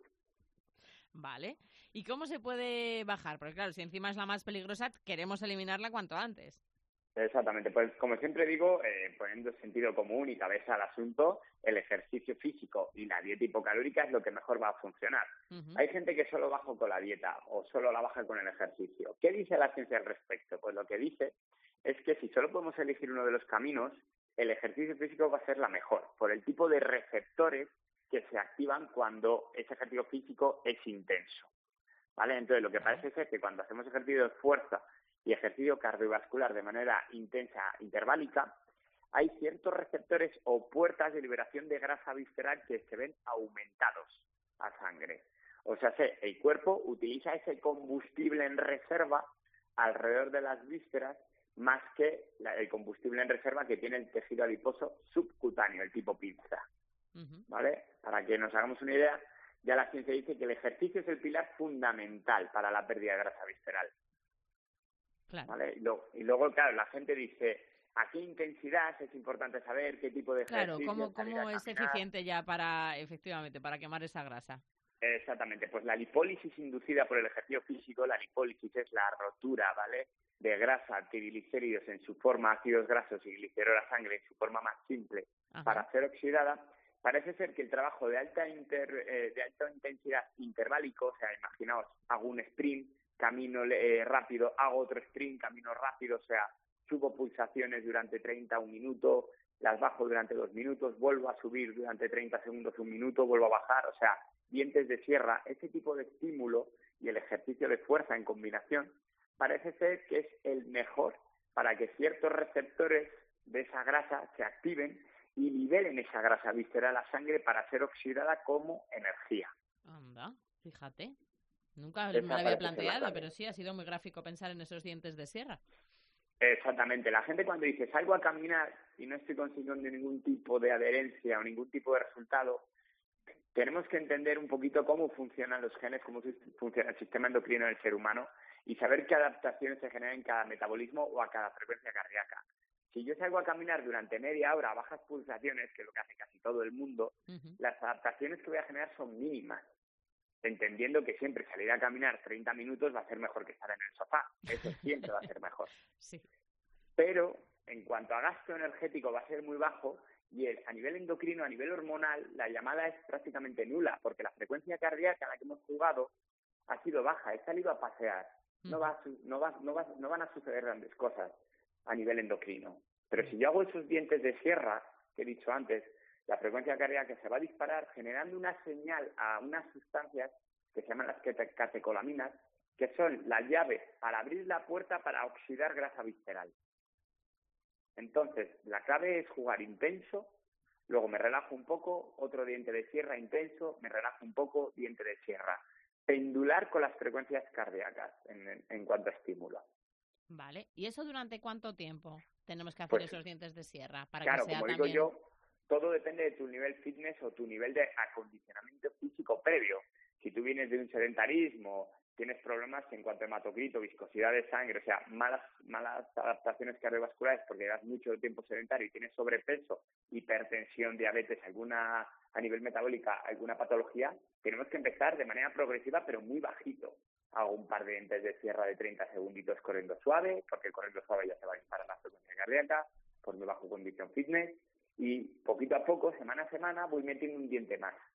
Vale. ¿Y cómo se puede bajar? Porque claro, si encima es la más peligrosa, queremos eliminarla cuanto antes. Exactamente. Pues como siempre digo, eh, poniendo sentido común y cabeza al asunto, el ejercicio físico y la dieta hipocalórica es lo que mejor va a funcionar. Uh-huh. Hay gente que solo baja con la dieta o solo la baja con el ejercicio. ¿Qué dice la ciencia al respecto? Pues lo que dice es que si solo podemos elegir uno de los caminos, el ejercicio físico va a ser la mejor, por el tipo de receptores que se activan cuando ese ejercicio físico es intenso, ¿vale? Entonces, lo que parece ser que cuando hacemos ejercicio de fuerza y ejercicio cardiovascular de manera intensa, interválica, hay ciertos receptores o puertas de liberación de grasa visceral que se ven aumentados a sangre. O sea, el cuerpo utiliza ese combustible en reserva alrededor de las vísceras más que la, el combustible en reserva que tiene el tejido adiposo subcutáneo, el tipo pinza. Uh-huh. ¿Vale? Para que nos hagamos una idea, ya la ciencia dice que el ejercicio es el pilar fundamental para la pérdida de grasa visceral. Claro. ¿Vale? Y, lo, y luego, claro, la gente dice, ¿a qué intensidad es importante saber qué tipo de ejercicio? Claro, ¿cómo, cómo es eficiente ya para, efectivamente, para quemar esa grasa? Exactamente, pues la lipólisis inducida por el ejercicio físico, la lipólisis es la rotura, ¿vale?, de grasa, triglicéridos en su forma, ácidos grasos y glicerol a sangre en su forma más simple, Ajá. para ser oxidada. Parece ser que el trabajo de alta inter, eh, de alta intensidad interválico, o sea, imaginaos, hago un sprint, camino eh, rápido, hago otro sprint, camino rápido, o sea, subo pulsaciones durante treinta, un minuto, las bajo durante dos minutos, vuelvo a subir durante treinta segundos, un minuto, vuelvo a bajar, o sea, dientes de sierra, ese tipo de estímulo y el ejercicio de fuerza en combinación, parece ser que es el mejor para que ciertos receptores de esa grasa se activen y liberen esa grasa visceral a la sangre para ser oxidada como energía. Anda, fíjate. Nunca me lo había planteado, pero sí ha sido muy gráfico pensar en esos dientes de sierra. Exactamente. La gente cuando dice salgo a caminar y no estoy consiguiendo ningún tipo de adherencia o ningún tipo de resultado, tenemos que entender un poquito cómo funcionan los genes, cómo funciona el sistema endocrino del ser humano y saber qué adaptaciones se generan en cada metabolismo o a cada frecuencia cardíaca. Si yo salgo a caminar durante media hora a bajas pulsaciones, que es lo que hace casi todo el mundo, uh-huh. las adaptaciones que voy a generar son mínimas, entendiendo que siempre salir a caminar treinta minutos va a ser mejor que estar en el sofá. Eso siempre va a ser mejor. Sí. Pero en cuanto a gasto energético va a ser muy bajo y el, a nivel endocrino, a nivel hormonal, la llamada es prácticamente nula, porque la frecuencia cardíaca a la que hemos jugado ha sido baja, he salido a pasear. No, va a, no, va, no, va, no van a suceder grandes cosas a nivel endocrino. Pero si yo hago esos dientes de sierra, que he dicho antes, la frecuencia cardíaca se va a disparar generando una señal a unas sustancias que se llaman las catecolaminas, que son la llave para abrir la puerta para oxidar grasa visceral. Entonces, la clave es jugar intenso, luego me relajo un poco, otro diente de sierra intenso, me relajo un poco, diente de sierra. Pendular con las frecuencias cardíacas en, en, en cuanto a estímulo. Vale, ¿y eso durante cuánto tiempo tenemos que hacer pues, esos dientes de sierra? Para claro, que sea como también... digo yo, todo depende de tu nivel fitness o tu nivel de acondicionamiento físico previo. Si tú vienes de un sedentarismo, tienes problemas en cuanto a hematocrito, viscosidad de sangre, o sea, malas malas adaptaciones cardiovasculares porque llevas mucho tiempo sedentario y tienes sobrepeso, hipertensión, diabetes, alguna a nivel metabólica, alguna patología, tenemos que empezar de manera progresiva pero muy bajito. Hago un par de dientes de sierra de treinta segunditos corriendo suave, porque corriendo suave ya se va a disparar la frecuencia cardíaca, por mi bajo condición fitness, y poquito a poco, semana a semana, voy metiendo un diente más.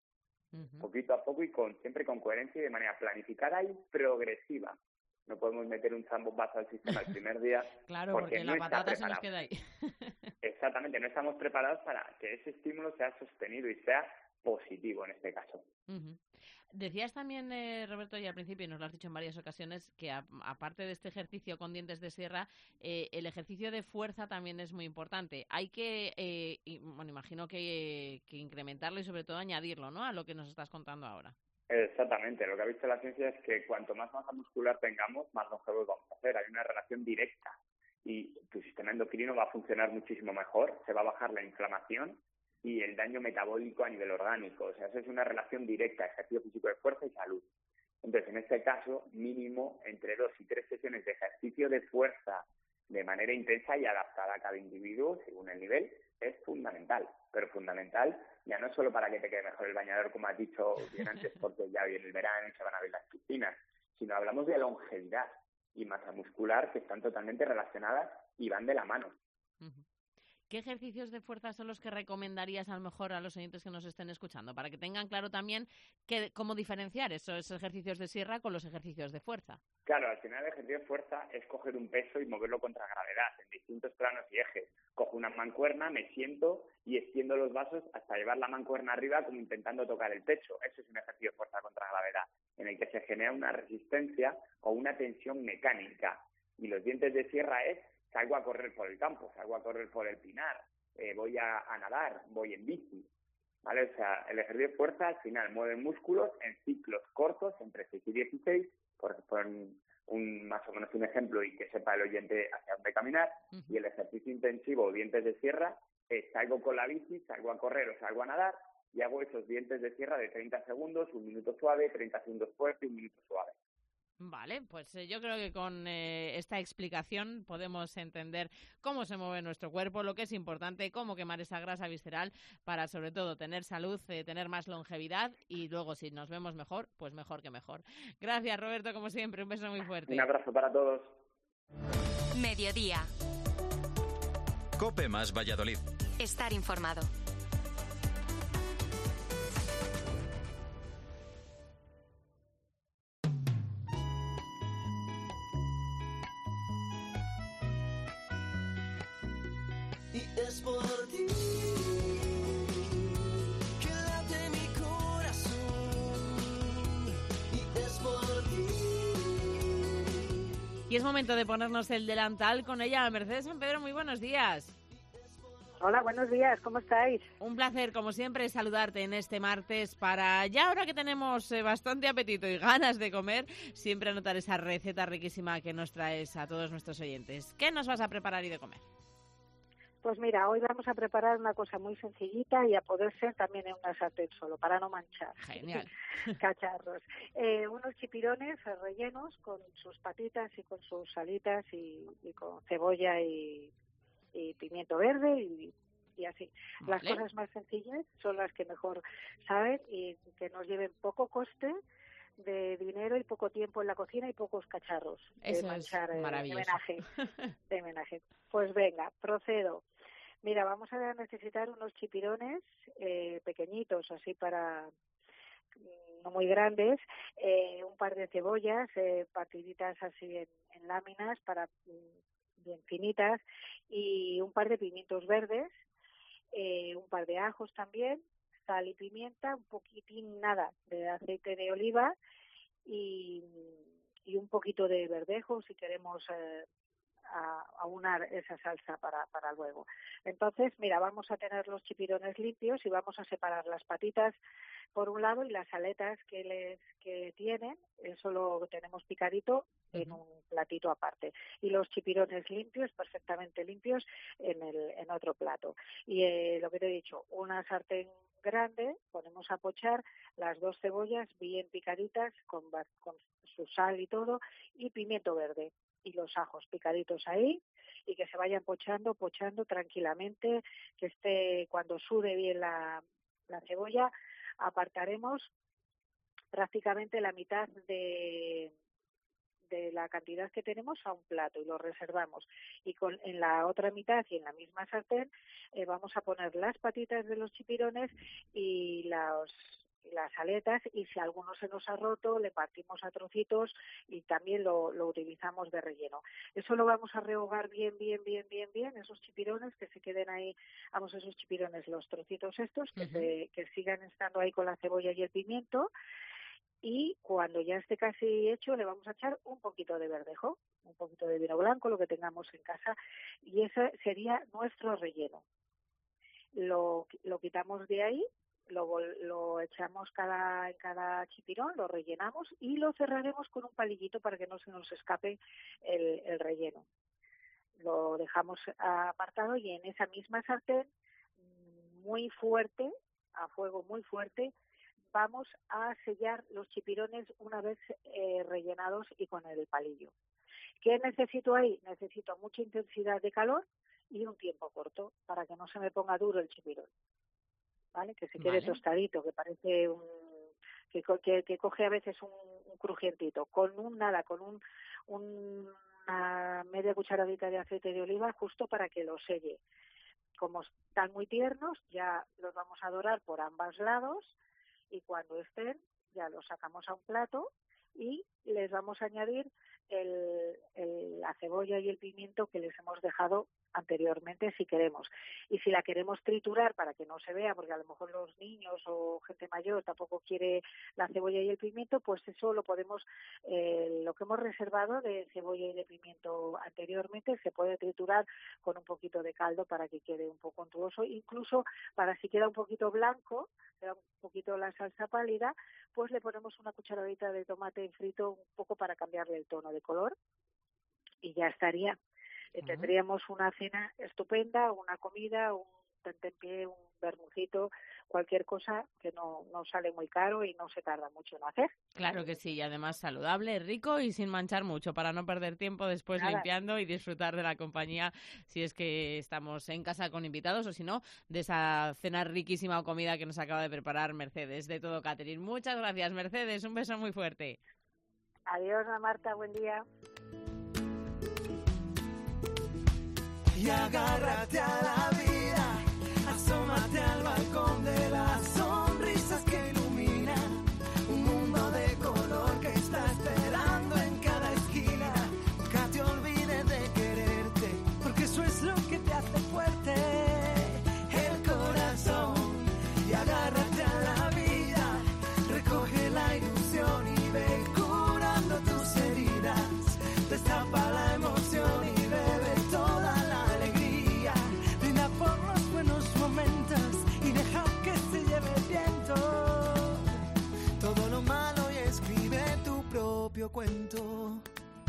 Uh-huh. Poquito a poco y con siempre con coherencia y de manera planificada y progresiva. No podemos meter un zambombazo al sistema el primer día. Claro, porque, porque no la patata se nos queda ahí. Exactamente, no estamos preparados para que ese estímulo sea sostenido y sea positivo en este caso. Uh-huh. Decías también, eh, Roberto, y al principio, y nos lo has dicho en varias ocasiones, que a, aparte de este ejercicio con dientes de sierra, eh, el ejercicio de fuerza también es muy importante. Hay que, eh, y, bueno, imagino que, que incrementarlo y sobre todo añadirlo, ¿no?, a lo que nos estás contando ahora. Exactamente, lo que ha visto la ciencia es que cuanto más masa muscular tengamos, más longevos vamos a hacer. Hay una relación directa y tu sistema endocrino va a funcionar muchísimo mejor, se va a bajar la inflamación y el daño metabólico a nivel orgánico. O sea, eso es una relación directa, ejercicio físico de fuerza y salud. Entonces, en este caso, mínimo entre dos y tres sesiones de ejercicio de fuerza de manera intensa y adaptada a cada individuo, según el nivel, es fundamental. Pero fundamental ya no solo para que te quede mejor el bañador, como has dicho bien antes, porque ya viene el verano y se van a abrir las piscinas, sino hablamos de longevidad y masa muscular que están totalmente relacionadas y van de la mano. Uh-huh. ¿Qué ejercicios de fuerza son los que recomendarías a lo mejor a los oyentes que nos estén escuchando? Para que tengan claro también que, cómo diferenciar esos ejercicios de sierra con los ejercicios de fuerza. Claro, al final el ejercicio de fuerza es coger un peso y moverlo contra gravedad en distintos planos y ejes. Cojo una mancuerna, me siento y extiendo los brazos hasta llevar la mancuerna arriba como intentando tocar el techo. Eso es un ejercicio de fuerza contra gravedad, en el que se genera una resistencia o una tensión mecánica. Y los dientes de sierra es salgo a correr por el campo, salgo a correr por el pinar, eh, voy a, a nadar, voy en bici, ¿vale? O sea, el ejercicio de fuerza al final mueve músculos en ciclos cortos, entre seis y dieciséis, por, por un, un, más o menos un ejemplo y que sepa el oyente hacia dónde caminar, uh-huh. Y el ejercicio intensivo o dientes de sierra es salgo con la bici, salgo a correr o salgo a nadar y hago esos dientes de sierra de treinta segundos, un minuto suave, treinta segundos fuerte y un minuto suave. Vale, pues eh, yo creo que con eh, esta explicación podemos entender cómo se mueve nuestro cuerpo, lo que es importante, cómo quemar esa grasa visceral para sobre todo tener salud, eh, tener más longevidad y luego si nos vemos mejor, pues mejor que mejor. Gracias, Roberto, como siempre, un beso muy fuerte. Un abrazo para todos. Mediodía. COPE más Valladolid. Estar informado. Es por ti que late mi corazón y es por ti. Y es momento de ponernos el delantal con ella, Mercedes San Pedro. Muy buenos días. Hola, buenos días, ¿cómo estáis? Un placer, como siempre, saludarte en este martes para ya ahora que tenemos eh, bastante apetito y ganas de comer, siempre anotar esa receta riquísima que nos traes a todos nuestros oyentes. ¿Qué nos vas a preparar y de comer? Pues mira, hoy vamos a preparar una cosa muy sencillita y a poder ser también en una sartén solo, para no manchar. Genial. Cacharros. Eh, unos chipirones rellenos con sus patitas y con sus alitas y, y con cebolla y, y pimiento verde y, y así. Vale. Las cosas más sencillas son las que mejor saben y que nos lleven poco coste de dinero y poco tiempo en la cocina y pocos cacharros. Eso de manchar, es maravilloso. De homenaje, de homenaje. Pues venga, procedo. Mira, vamos a necesitar unos chipirones eh, pequeñitos, así para no muy grandes, eh, un par de cebollas, eh, partiditas así en, en láminas para bien finitas y un par de pimientos verdes, eh, un par de ajos también, sal y pimienta, un poquitín nada de aceite de oliva y, y un poquito de verdejo si queremos eh, a, aunar esa salsa para, para luego. Entonces, mira, vamos a tener los chipirones limpios y vamos a separar las patitas por un lado y las aletas que les que tienen, eso lo tenemos picadito en un platito aparte. Y los chipirones limpios, perfectamente limpios, en el en otro plato. Y eh, lo que te he dicho, una sartén grande, ponemos a pochar las dos cebollas bien picaditas con, con su sal y todo, y pimiento verde y los ajos picaditos ahí y que se vayan pochando, pochando tranquilamente, que esté cuando sude bien la, la cebolla, apartaremos prácticamente la mitad de de la cantidad que tenemos a un plato y lo reservamos y con en la otra mitad y en la misma sartén eh, vamos a poner las patitas de los chipirones y los las aletas, y si alguno se nos ha roto le partimos a trocitos y también lo, lo utilizamos de relleno. Eso lo vamos a rehogar bien, bien, bien, bien, bien, esos chipirones, que se queden ahí, vamos, esos chipirones, los trocitos estos, que, uh-huh. se, que sigan estando ahí con la cebolla y el pimiento. Y cuando ya esté casi hecho le vamos a echar un poquito de verdejo, un poquito de vino blanco, lo que tengamos en casa, y ese sería nuestro relleno. Lo, lo quitamos de ahí, lo, lo echamos cada, en cada chipirón, lo rellenamos y lo cerraremos con un palillito para que no se nos escape el, el relleno. Lo dejamos apartado y en esa misma sartén, muy fuerte, a fuego muy fuerte, vamos a sellar los chipirones una vez eh, rellenados y con el palillo. ¿Qué necesito ahí? Necesito mucha intensidad de calor y un tiempo corto para que no se me ponga duro el chipirón, ¿vale? Que se quede vale. tostadito, que parece un que, que, que coge a veces un, un crujientito. Con un nada, con un, un una media cucharadita de aceite de oliva justo para que lo selle. Como están muy tiernos, ya los vamos a dorar por ambos lados. Y cuando estén, ya los sacamos a un plato y les vamos a añadir el, el, la cebolla y el pimiento que les hemos dejado anteriormente, si queremos. Y si la queremos triturar para que no se vea, porque a lo mejor los niños o gente mayor tampoco quiere la cebolla y el pimiento, pues eso lo podemos, eh, lo que hemos reservado de cebolla y de pimiento anteriormente, se puede triturar con un poquito de caldo para que quede un poco untuoso, incluso para si queda un poquito blanco, queda un poquito la salsa pálida, pues le ponemos una cucharadita de tomate frito un poco para cambiarle el tono de color y ya estaría. Uh-huh. Tendríamos una cena estupenda, una comida, un tentempié, un bermucito, cualquier cosa que no, no sale muy caro y no se tarda mucho en hacer. Claro que sí, y además saludable, rico y sin manchar mucho, para no perder tiempo después Nada. limpiando y disfrutar de la compañía si es que estamos en casa con invitados o si no, de esa cena riquísima o comida que nos acaba de preparar Mercedes de Todo Catering. Muchas gracias, Mercedes, un beso muy fuerte. Adiós, Marta, buen día. Y agárrate a la vida, asómate al balcón de las sonrisas que iluminan un mundo de color que está esperando en cada esquina. Nunca te olvides de quererte, porque eso es lo que te hace fuerte, el corazón. Y agárrate a la vida, recoge la ilusión y ve curando tus heridas, destapa la emoción y bebe toda la alegría, brinda por los buenos momentos y deja que se lleve el viento todo lo malo y escribe tu propio cuento.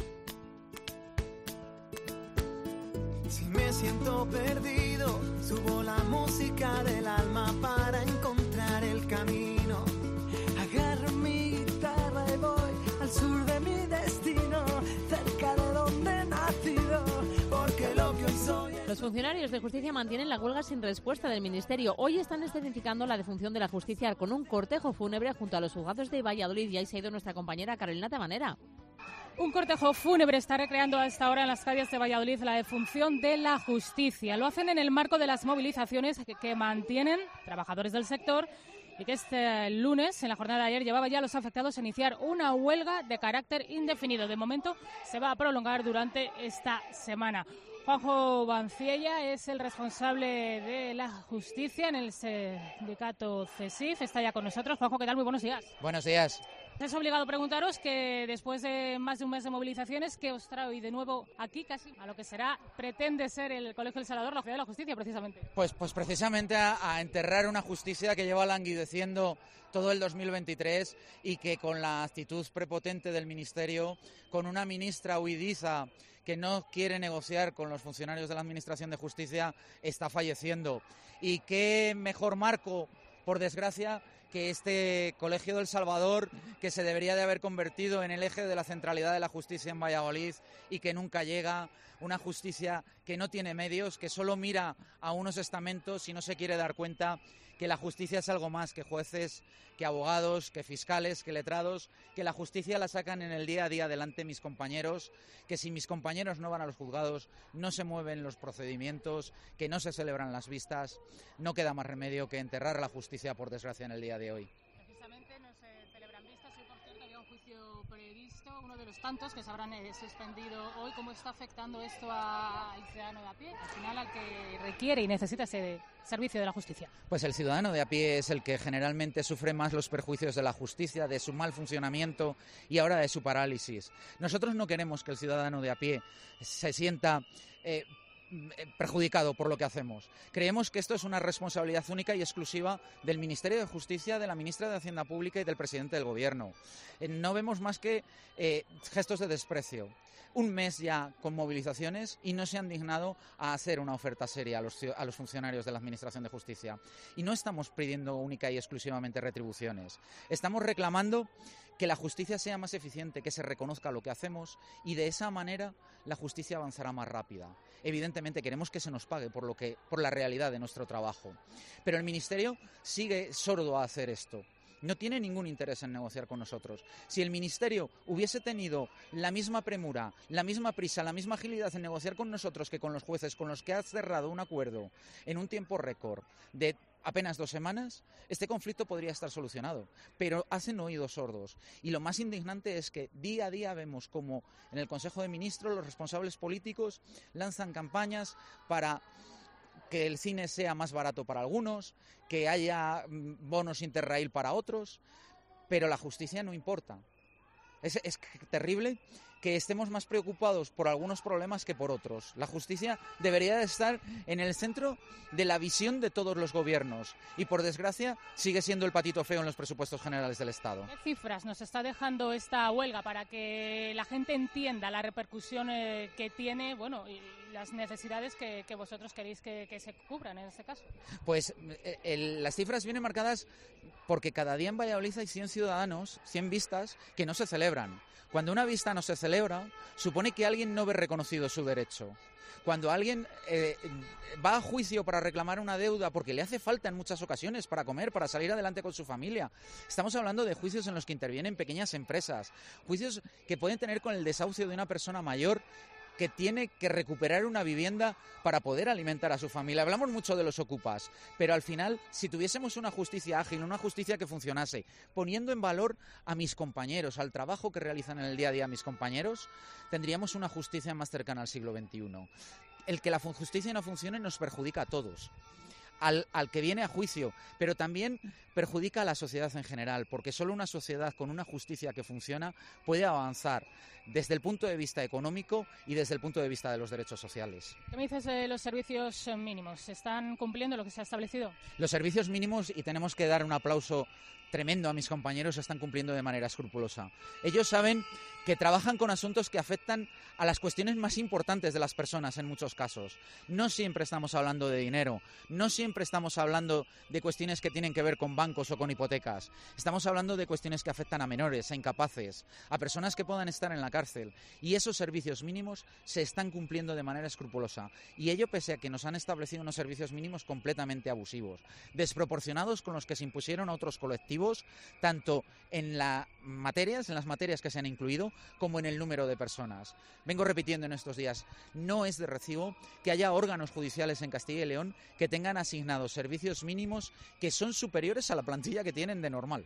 Si me siento perdido, subo la música del alma para encontrar el camino. Agarro mi guitarra y voy al sur de mi destino, cerca de donde he nacido, porque lo que hoy soy... Los funcionarios de justicia mantienen la huelga sin respuesta del Ministerio. Hoy están escenificando la defunción de la justicia con un cortejo fúnebre junto a los juzgados de Valladolid. Y ahí se ha ido nuestra compañera Carolina Tabanera. Un cortejo fúnebre está recreando a esta hora en las calles de Valladolid la defunción de la justicia. Lo hacen en el marco de las movilizaciones que, que mantienen trabajadores del sector y que este lunes, en la jornada de ayer, llevaba ya a los afectados a iniciar una huelga de carácter indefinido. De momento se va a prolongar durante esta semana. Juanjo Banciella es el responsable de la justicia en el sindicato CESIF. Está ya con nosotros. Juanjo, ¿qué tal? Muy buenos días. Buenos días. Es obligado a preguntaros que después de más de un mes de movilizaciones, ¿qué os trae hoy de nuevo aquí, casi a lo que será, pretende ser el Colegio del Salvador, la Ciudad de la Justicia, precisamente? Pues, pues precisamente a, a enterrar una justicia que lleva languideciendo todo el dos mil veintitrés y que con la actitud prepotente del Ministerio, con una ministra huidiza que no quiere negociar con los funcionarios de la Administración de Justicia, está falleciendo. Y qué mejor marco, por desgracia, que este Colegio del Salvador, que se debería de haber convertido en el eje de la centralidad de la justicia en Valladolid y que nunca llega, una justicia que no tiene medios, que solo mira a unos estamentos y no se quiere dar cuenta que la justicia es algo más que jueces, que abogados, que fiscales, que letrados, que la justicia la sacan en el día a día adelante mis compañeros, que si mis compañeros no van a los juzgados, no se mueven los procedimientos, que no se celebran las vistas, no queda más remedio que enterrar a la justicia, por desgracia, en el día de hoy. de los tantos que se habrán eh, suspendido hoy. ¿Cómo está afectando esto a, al ciudadano de a pie, al final al que requiere y necesita ese servicio de la justicia? Pues el ciudadano de a pie es el que generalmente sufre más los perjuicios de la justicia, de su mal funcionamiento y ahora de su parálisis. Nosotros no queremos que el ciudadano de a pie se sienta eh, perjudicado por lo que hacemos. Creemos que esto es una responsabilidad única y exclusiva del Ministerio de Justicia, de la ministra de Hacienda Pública y del presidente del Gobierno. Eh, no vemos más que eh, gestos de desprecio. Un mes ya con movilizaciones y no se han dignado a hacer una oferta seria a los, a los funcionarios de la Administración de Justicia. Y no estamos pidiendo única y exclusivamente retribuciones. Estamos reclamando que la justicia sea más eficiente, que se reconozca lo que hacemos y de esa manera la justicia avanzará más rápida. Evidentemente queremos que se nos pague por, lo que, por la realidad de nuestro trabajo. Pero el Ministerio sigue sordo a hacer esto. No tiene ningún interés en negociar con nosotros. Si el Ministerio hubiese tenido la misma premura, la misma prisa, la misma agilidad en negociar con nosotros que con los jueces, con los que ha cerrado un acuerdo en un tiempo récord de apenas dos semanas, este conflicto podría estar solucionado. Pero hacen oídos sordos. Y lo más indignante es que día a día vemos como en el Consejo de Ministros los responsables políticos lanzan campañas para que el cine sea más barato para algunos, que haya bonos Interrail para otros, pero la justicia no importa. Es, es terrible que estemos más preocupados por algunos problemas que por otros. La justicia debería de estar en el centro de la visión de todos los gobiernos y, por desgracia, sigue siendo el patito feo en los presupuestos generales del Estado. ¿Qué cifras nos está dejando esta huelga para que la gente entienda la repercusión eh, que tiene, bueno, y las necesidades que, que vosotros queréis que, que se cubran en este caso? Pues eh, el, las cifras vienen marcadas porque cada día en Valladolid hay cien ciudadanos, cien vistas que no se celebran. Cuando una vista no se celebra, supone que alguien no ve reconocido su derecho. Cuando alguien eh, va a juicio para reclamar una deuda porque le hace falta en muchas ocasiones para comer, para salir adelante con su familia. Estamos hablando de juicios en los que intervienen pequeñas empresas, juicios que pueden tener con el desahucio de una persona mayor que tiene que recuperar una vivienda para poder alimentar a su familia. Hablamos mucho de los ocupas, pero al final, si tuviésemos una justicia ágil, una justicia que funcionase, poniendo en valor a mis compañeros, al trabajo que realizan en el día a día mis compañeros, tendríamos una justicia más cercana al siglo veintiuno. El que la justicia no funcione nos perjudica a todos. Al, al que viene a juicio, pero también perjudica a la sociedad en general, porque solo una sociedad con una justicia que funciona puede avanzar desde el punto de vista económico y desde el punto de vista de los derechos sociales. ¿Qué me dices de los servicios mínimos? ¿Se están cumpliendo lo que se ha establecido? Los servicios mínimos, y tenemos que dar un aplauso tremendo a mis compañeros, se están cumpliendo de manera escrupulosa. Ellos saben que trabajan con asuntos que afectan a las cuestiones más importantes de las personas en muchos casos. No siempre estamos hablando de dinero, no siempre estamos hablando de cuestiones que tienen que ver con bancos o con hipotecas. Estamos hablando de cuestiones que afectan a menores, a incapaces, a personas que puedan estar en la cárcel. Y esos servicios mínimos se están cumpliendo de manera escrupulosa. Y ello pese a que nos han establecido unos servicios mínimos completamente abusivos, desproporcionados con los que se impusieron a otros colectivos, tanto en las materias, en las materias que se han incluido, como en el número de personas. Vengo repitiendo en estos días, no es de recibo que haya órganos judiciales en Castilla y León que tengan asignados servicios mínimos que son superiores a la plantilla que tienen de normal.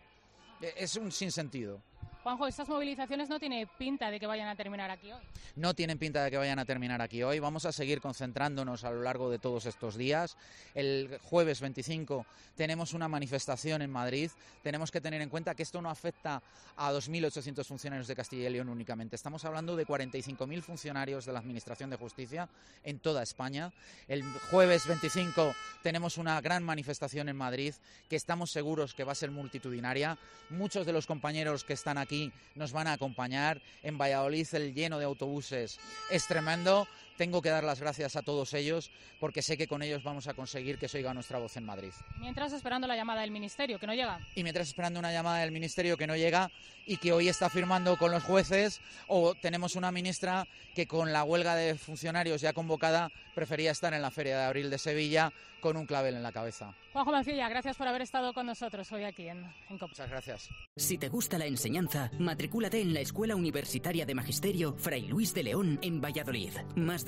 Es un sinsentido. Juanjo, estas movilizaciones no tienen pinta de que vayan a terminar aquí hoy. No tienen pinta de que vayan a terminar aquí hoy. Vamos a seguir concentrándonos a lo largo de todos estos días. El jueves veinticinco tenemos una manifestación en Madrid. Tenemos que tener en cuenta que esto no afecta a dos mil ochocientos funcionarios de Castilla y León únicamente. Estamos hablando de cuarenta y cinco mil funcionarios de la Administración de Justicia en toda España. El jueves veinticinco tenemos una gran manifestación en Madrid que estamos seguros que va a ser multitudinaria. Muchos de los compañeros que están aquí nos van a acompañar. En Valladolid el lleno de autobuses es tremendo. Tengo que dar las gracias a todos ellos porque sé que con ellos vamos a conseguir que se oiga nuestra voz en Madrid. Mientras esperando la llamada del Ministerio, que no llega. Y mientras esperando una llamada del Ministerio que no llega y que hoy está firmando con los jueces, o tenemos una ministra que con la huelga de funcionarios ya convocada prefería estar en la Feria de Abril de Sevilla con un clavel en la cabeza. Juanjo Mancilla, gracias por haber estado con nosotros hoy aquí en, en COPE. Muchas gracias. Si te gusta la enseñanza, matricúlate en la Escuela Universitaria de Magisterio Fray Luis de León en Valladolid. Más de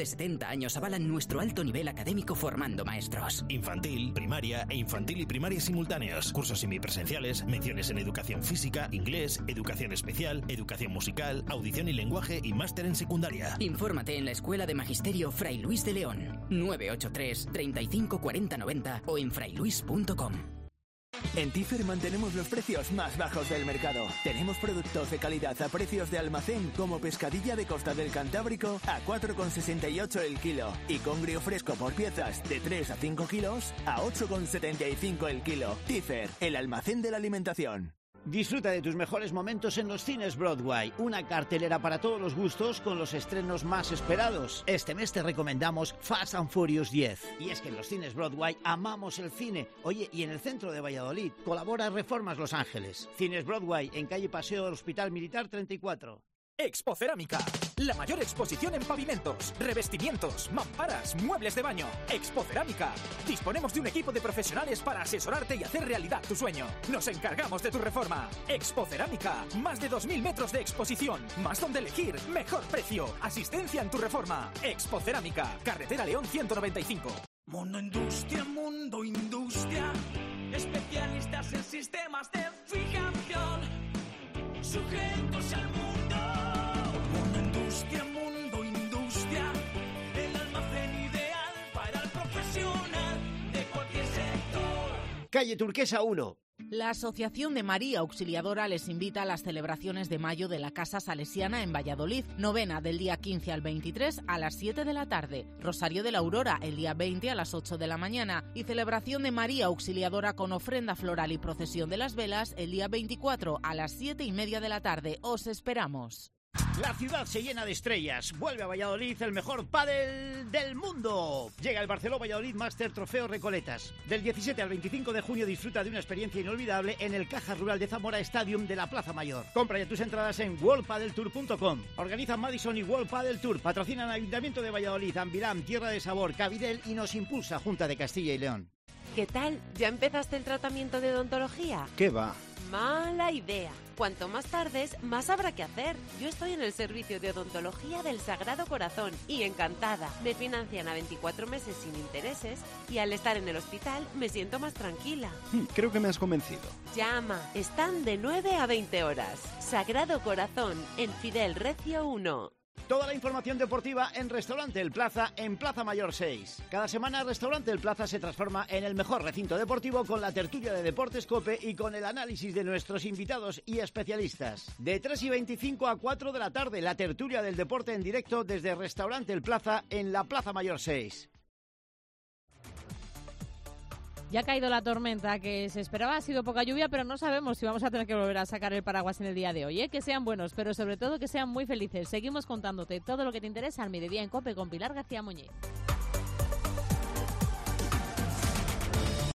de setenta años avalan nuestro alto nivel académico formando maestros. Infantil, primaria e infantil y primaria simultáneos. Cursos semipresenciales, menciones en educación física, inglés, educación especial, educación musical, audición y lenguaje y máster en secundaria. Infórmate en la Escuela de Magisterio Fray Luis de León. nueve ocho tres, treinta y cinco, cuarenta, noventa o en frailuis punto com. En Tifer mantenemos los precios más bajos del mercado. Tenemos productos de calidad a precios de almacén como pescadilla de Costa del Cantábrico a cuatro con sesenta y ocho el kilo y congrio fresco por piezas de tres a cinco kilos a ocho con setenta y cinco el kilo. Tifer, el almacén de la alimentación. Disfruta de tus mejores momentos en los cines Broadway, una cartelera para todos los gustos con los estrenos más esperados. Este mes te recomendamos Fast and Furious diez. Y es que en los cines Broadway amamos el cine. Oye, y en el centro de Valladolid colabora Reformas Los Ángeles. Cines Broadway en calle Paseo del Hospital Militar treinta y cuatro. Expo Cerámica, la mayor exposición en pavimentos, revestimientos, mamparas, muebles de baño. Expo Cerámica. Disponemos de un equipo de profesionales para asesorarte y hacer realidad tu sueño. Nos encargamos de tu reforma. Expo Cerámica, más de dos mil metros de exposición, más donde elegir, mejor precio, asistencia en tu reforma. Expo Cerámica, carretera León ciento noventa y cinco. Mundo Industria, Mundo Industria, especialistas en sistemas de fijación, sujetos al mundo. Mundo Industria, Mundo Industria, el almacén ideal para el profesional de cualquier sector. Calle Turquesa uno. La Asociación de María Auxiliadora les invita a las celebraciones de mayo de la Casa Salesiana en Valladolid. Novena del día quince al veintitrés a las siete de la tarde. Rosario de la Aurora el día veinte a las ocho de la mañana. Y celebración de María Auxiliadora con ofrenda floral y procesión de las velas el día veinticuatro a las siete y media de la tarde. Os esperamos. La ciudad se llena de estrellas. Vuelve a Valladolid el mejor pádel del mundo. Llega el Barceló Valladolid Master Trofeo Recoletas. Del diecisiete al veinticinco de junio disfruta de una experiencia inolvidable en el Caja Rural de Zamora Stadium de la Plaza Mayor. Compra ya tus entradas en world padel tour punto com. Organizan Madison y World Padel Tour. Patrocinan Ayuntamiento de Valladolid, Ambilam, Tierra de Sabor, Cabidel y nos impulsa Junta de Castilla y León. ¿Qué tal? ¿Ya empezaste el tratamiento de odontología? ¿Qué va? Mala idea. Cuanto más tardes, más habrá que hacer. Yo estoy en el servicio de odontología del Sagrado Corazón y encantada. Me financian a veinticuatro meses sin intereses y al estar en el hospital me siento más tranquila. Creo que me has convencido. Llama. Están de nueve a veinte horas. Sagrado Corazón, en Fidel Recio uno. Toda la información deportiva en Restaurante El Plaza, en Plaza Mayor seis. Cada semana Restaurante El Plaza se transforma en el mejor recinto deportivo con la tertulia de Deportes COPE y con el análisis de nuestros invitados y especialistas. De tres y veinticinco a cuatro de la tarde, la tertulia del deporte en directo desde Restaurante El Plaza en la Plaza Mayor seis. Ya ha caído la tormenta que se esperaba, ha sido poca lluvia, pero no sabemos si vamos a tener que volver a sacar el paraguas en el día de hoy, ¿eh? Que sean buenos, pero sobre todo que sean muy felices. Seguimos contándote todo lo que te interesa al mediodía en COPE con Pilar García Muñiz.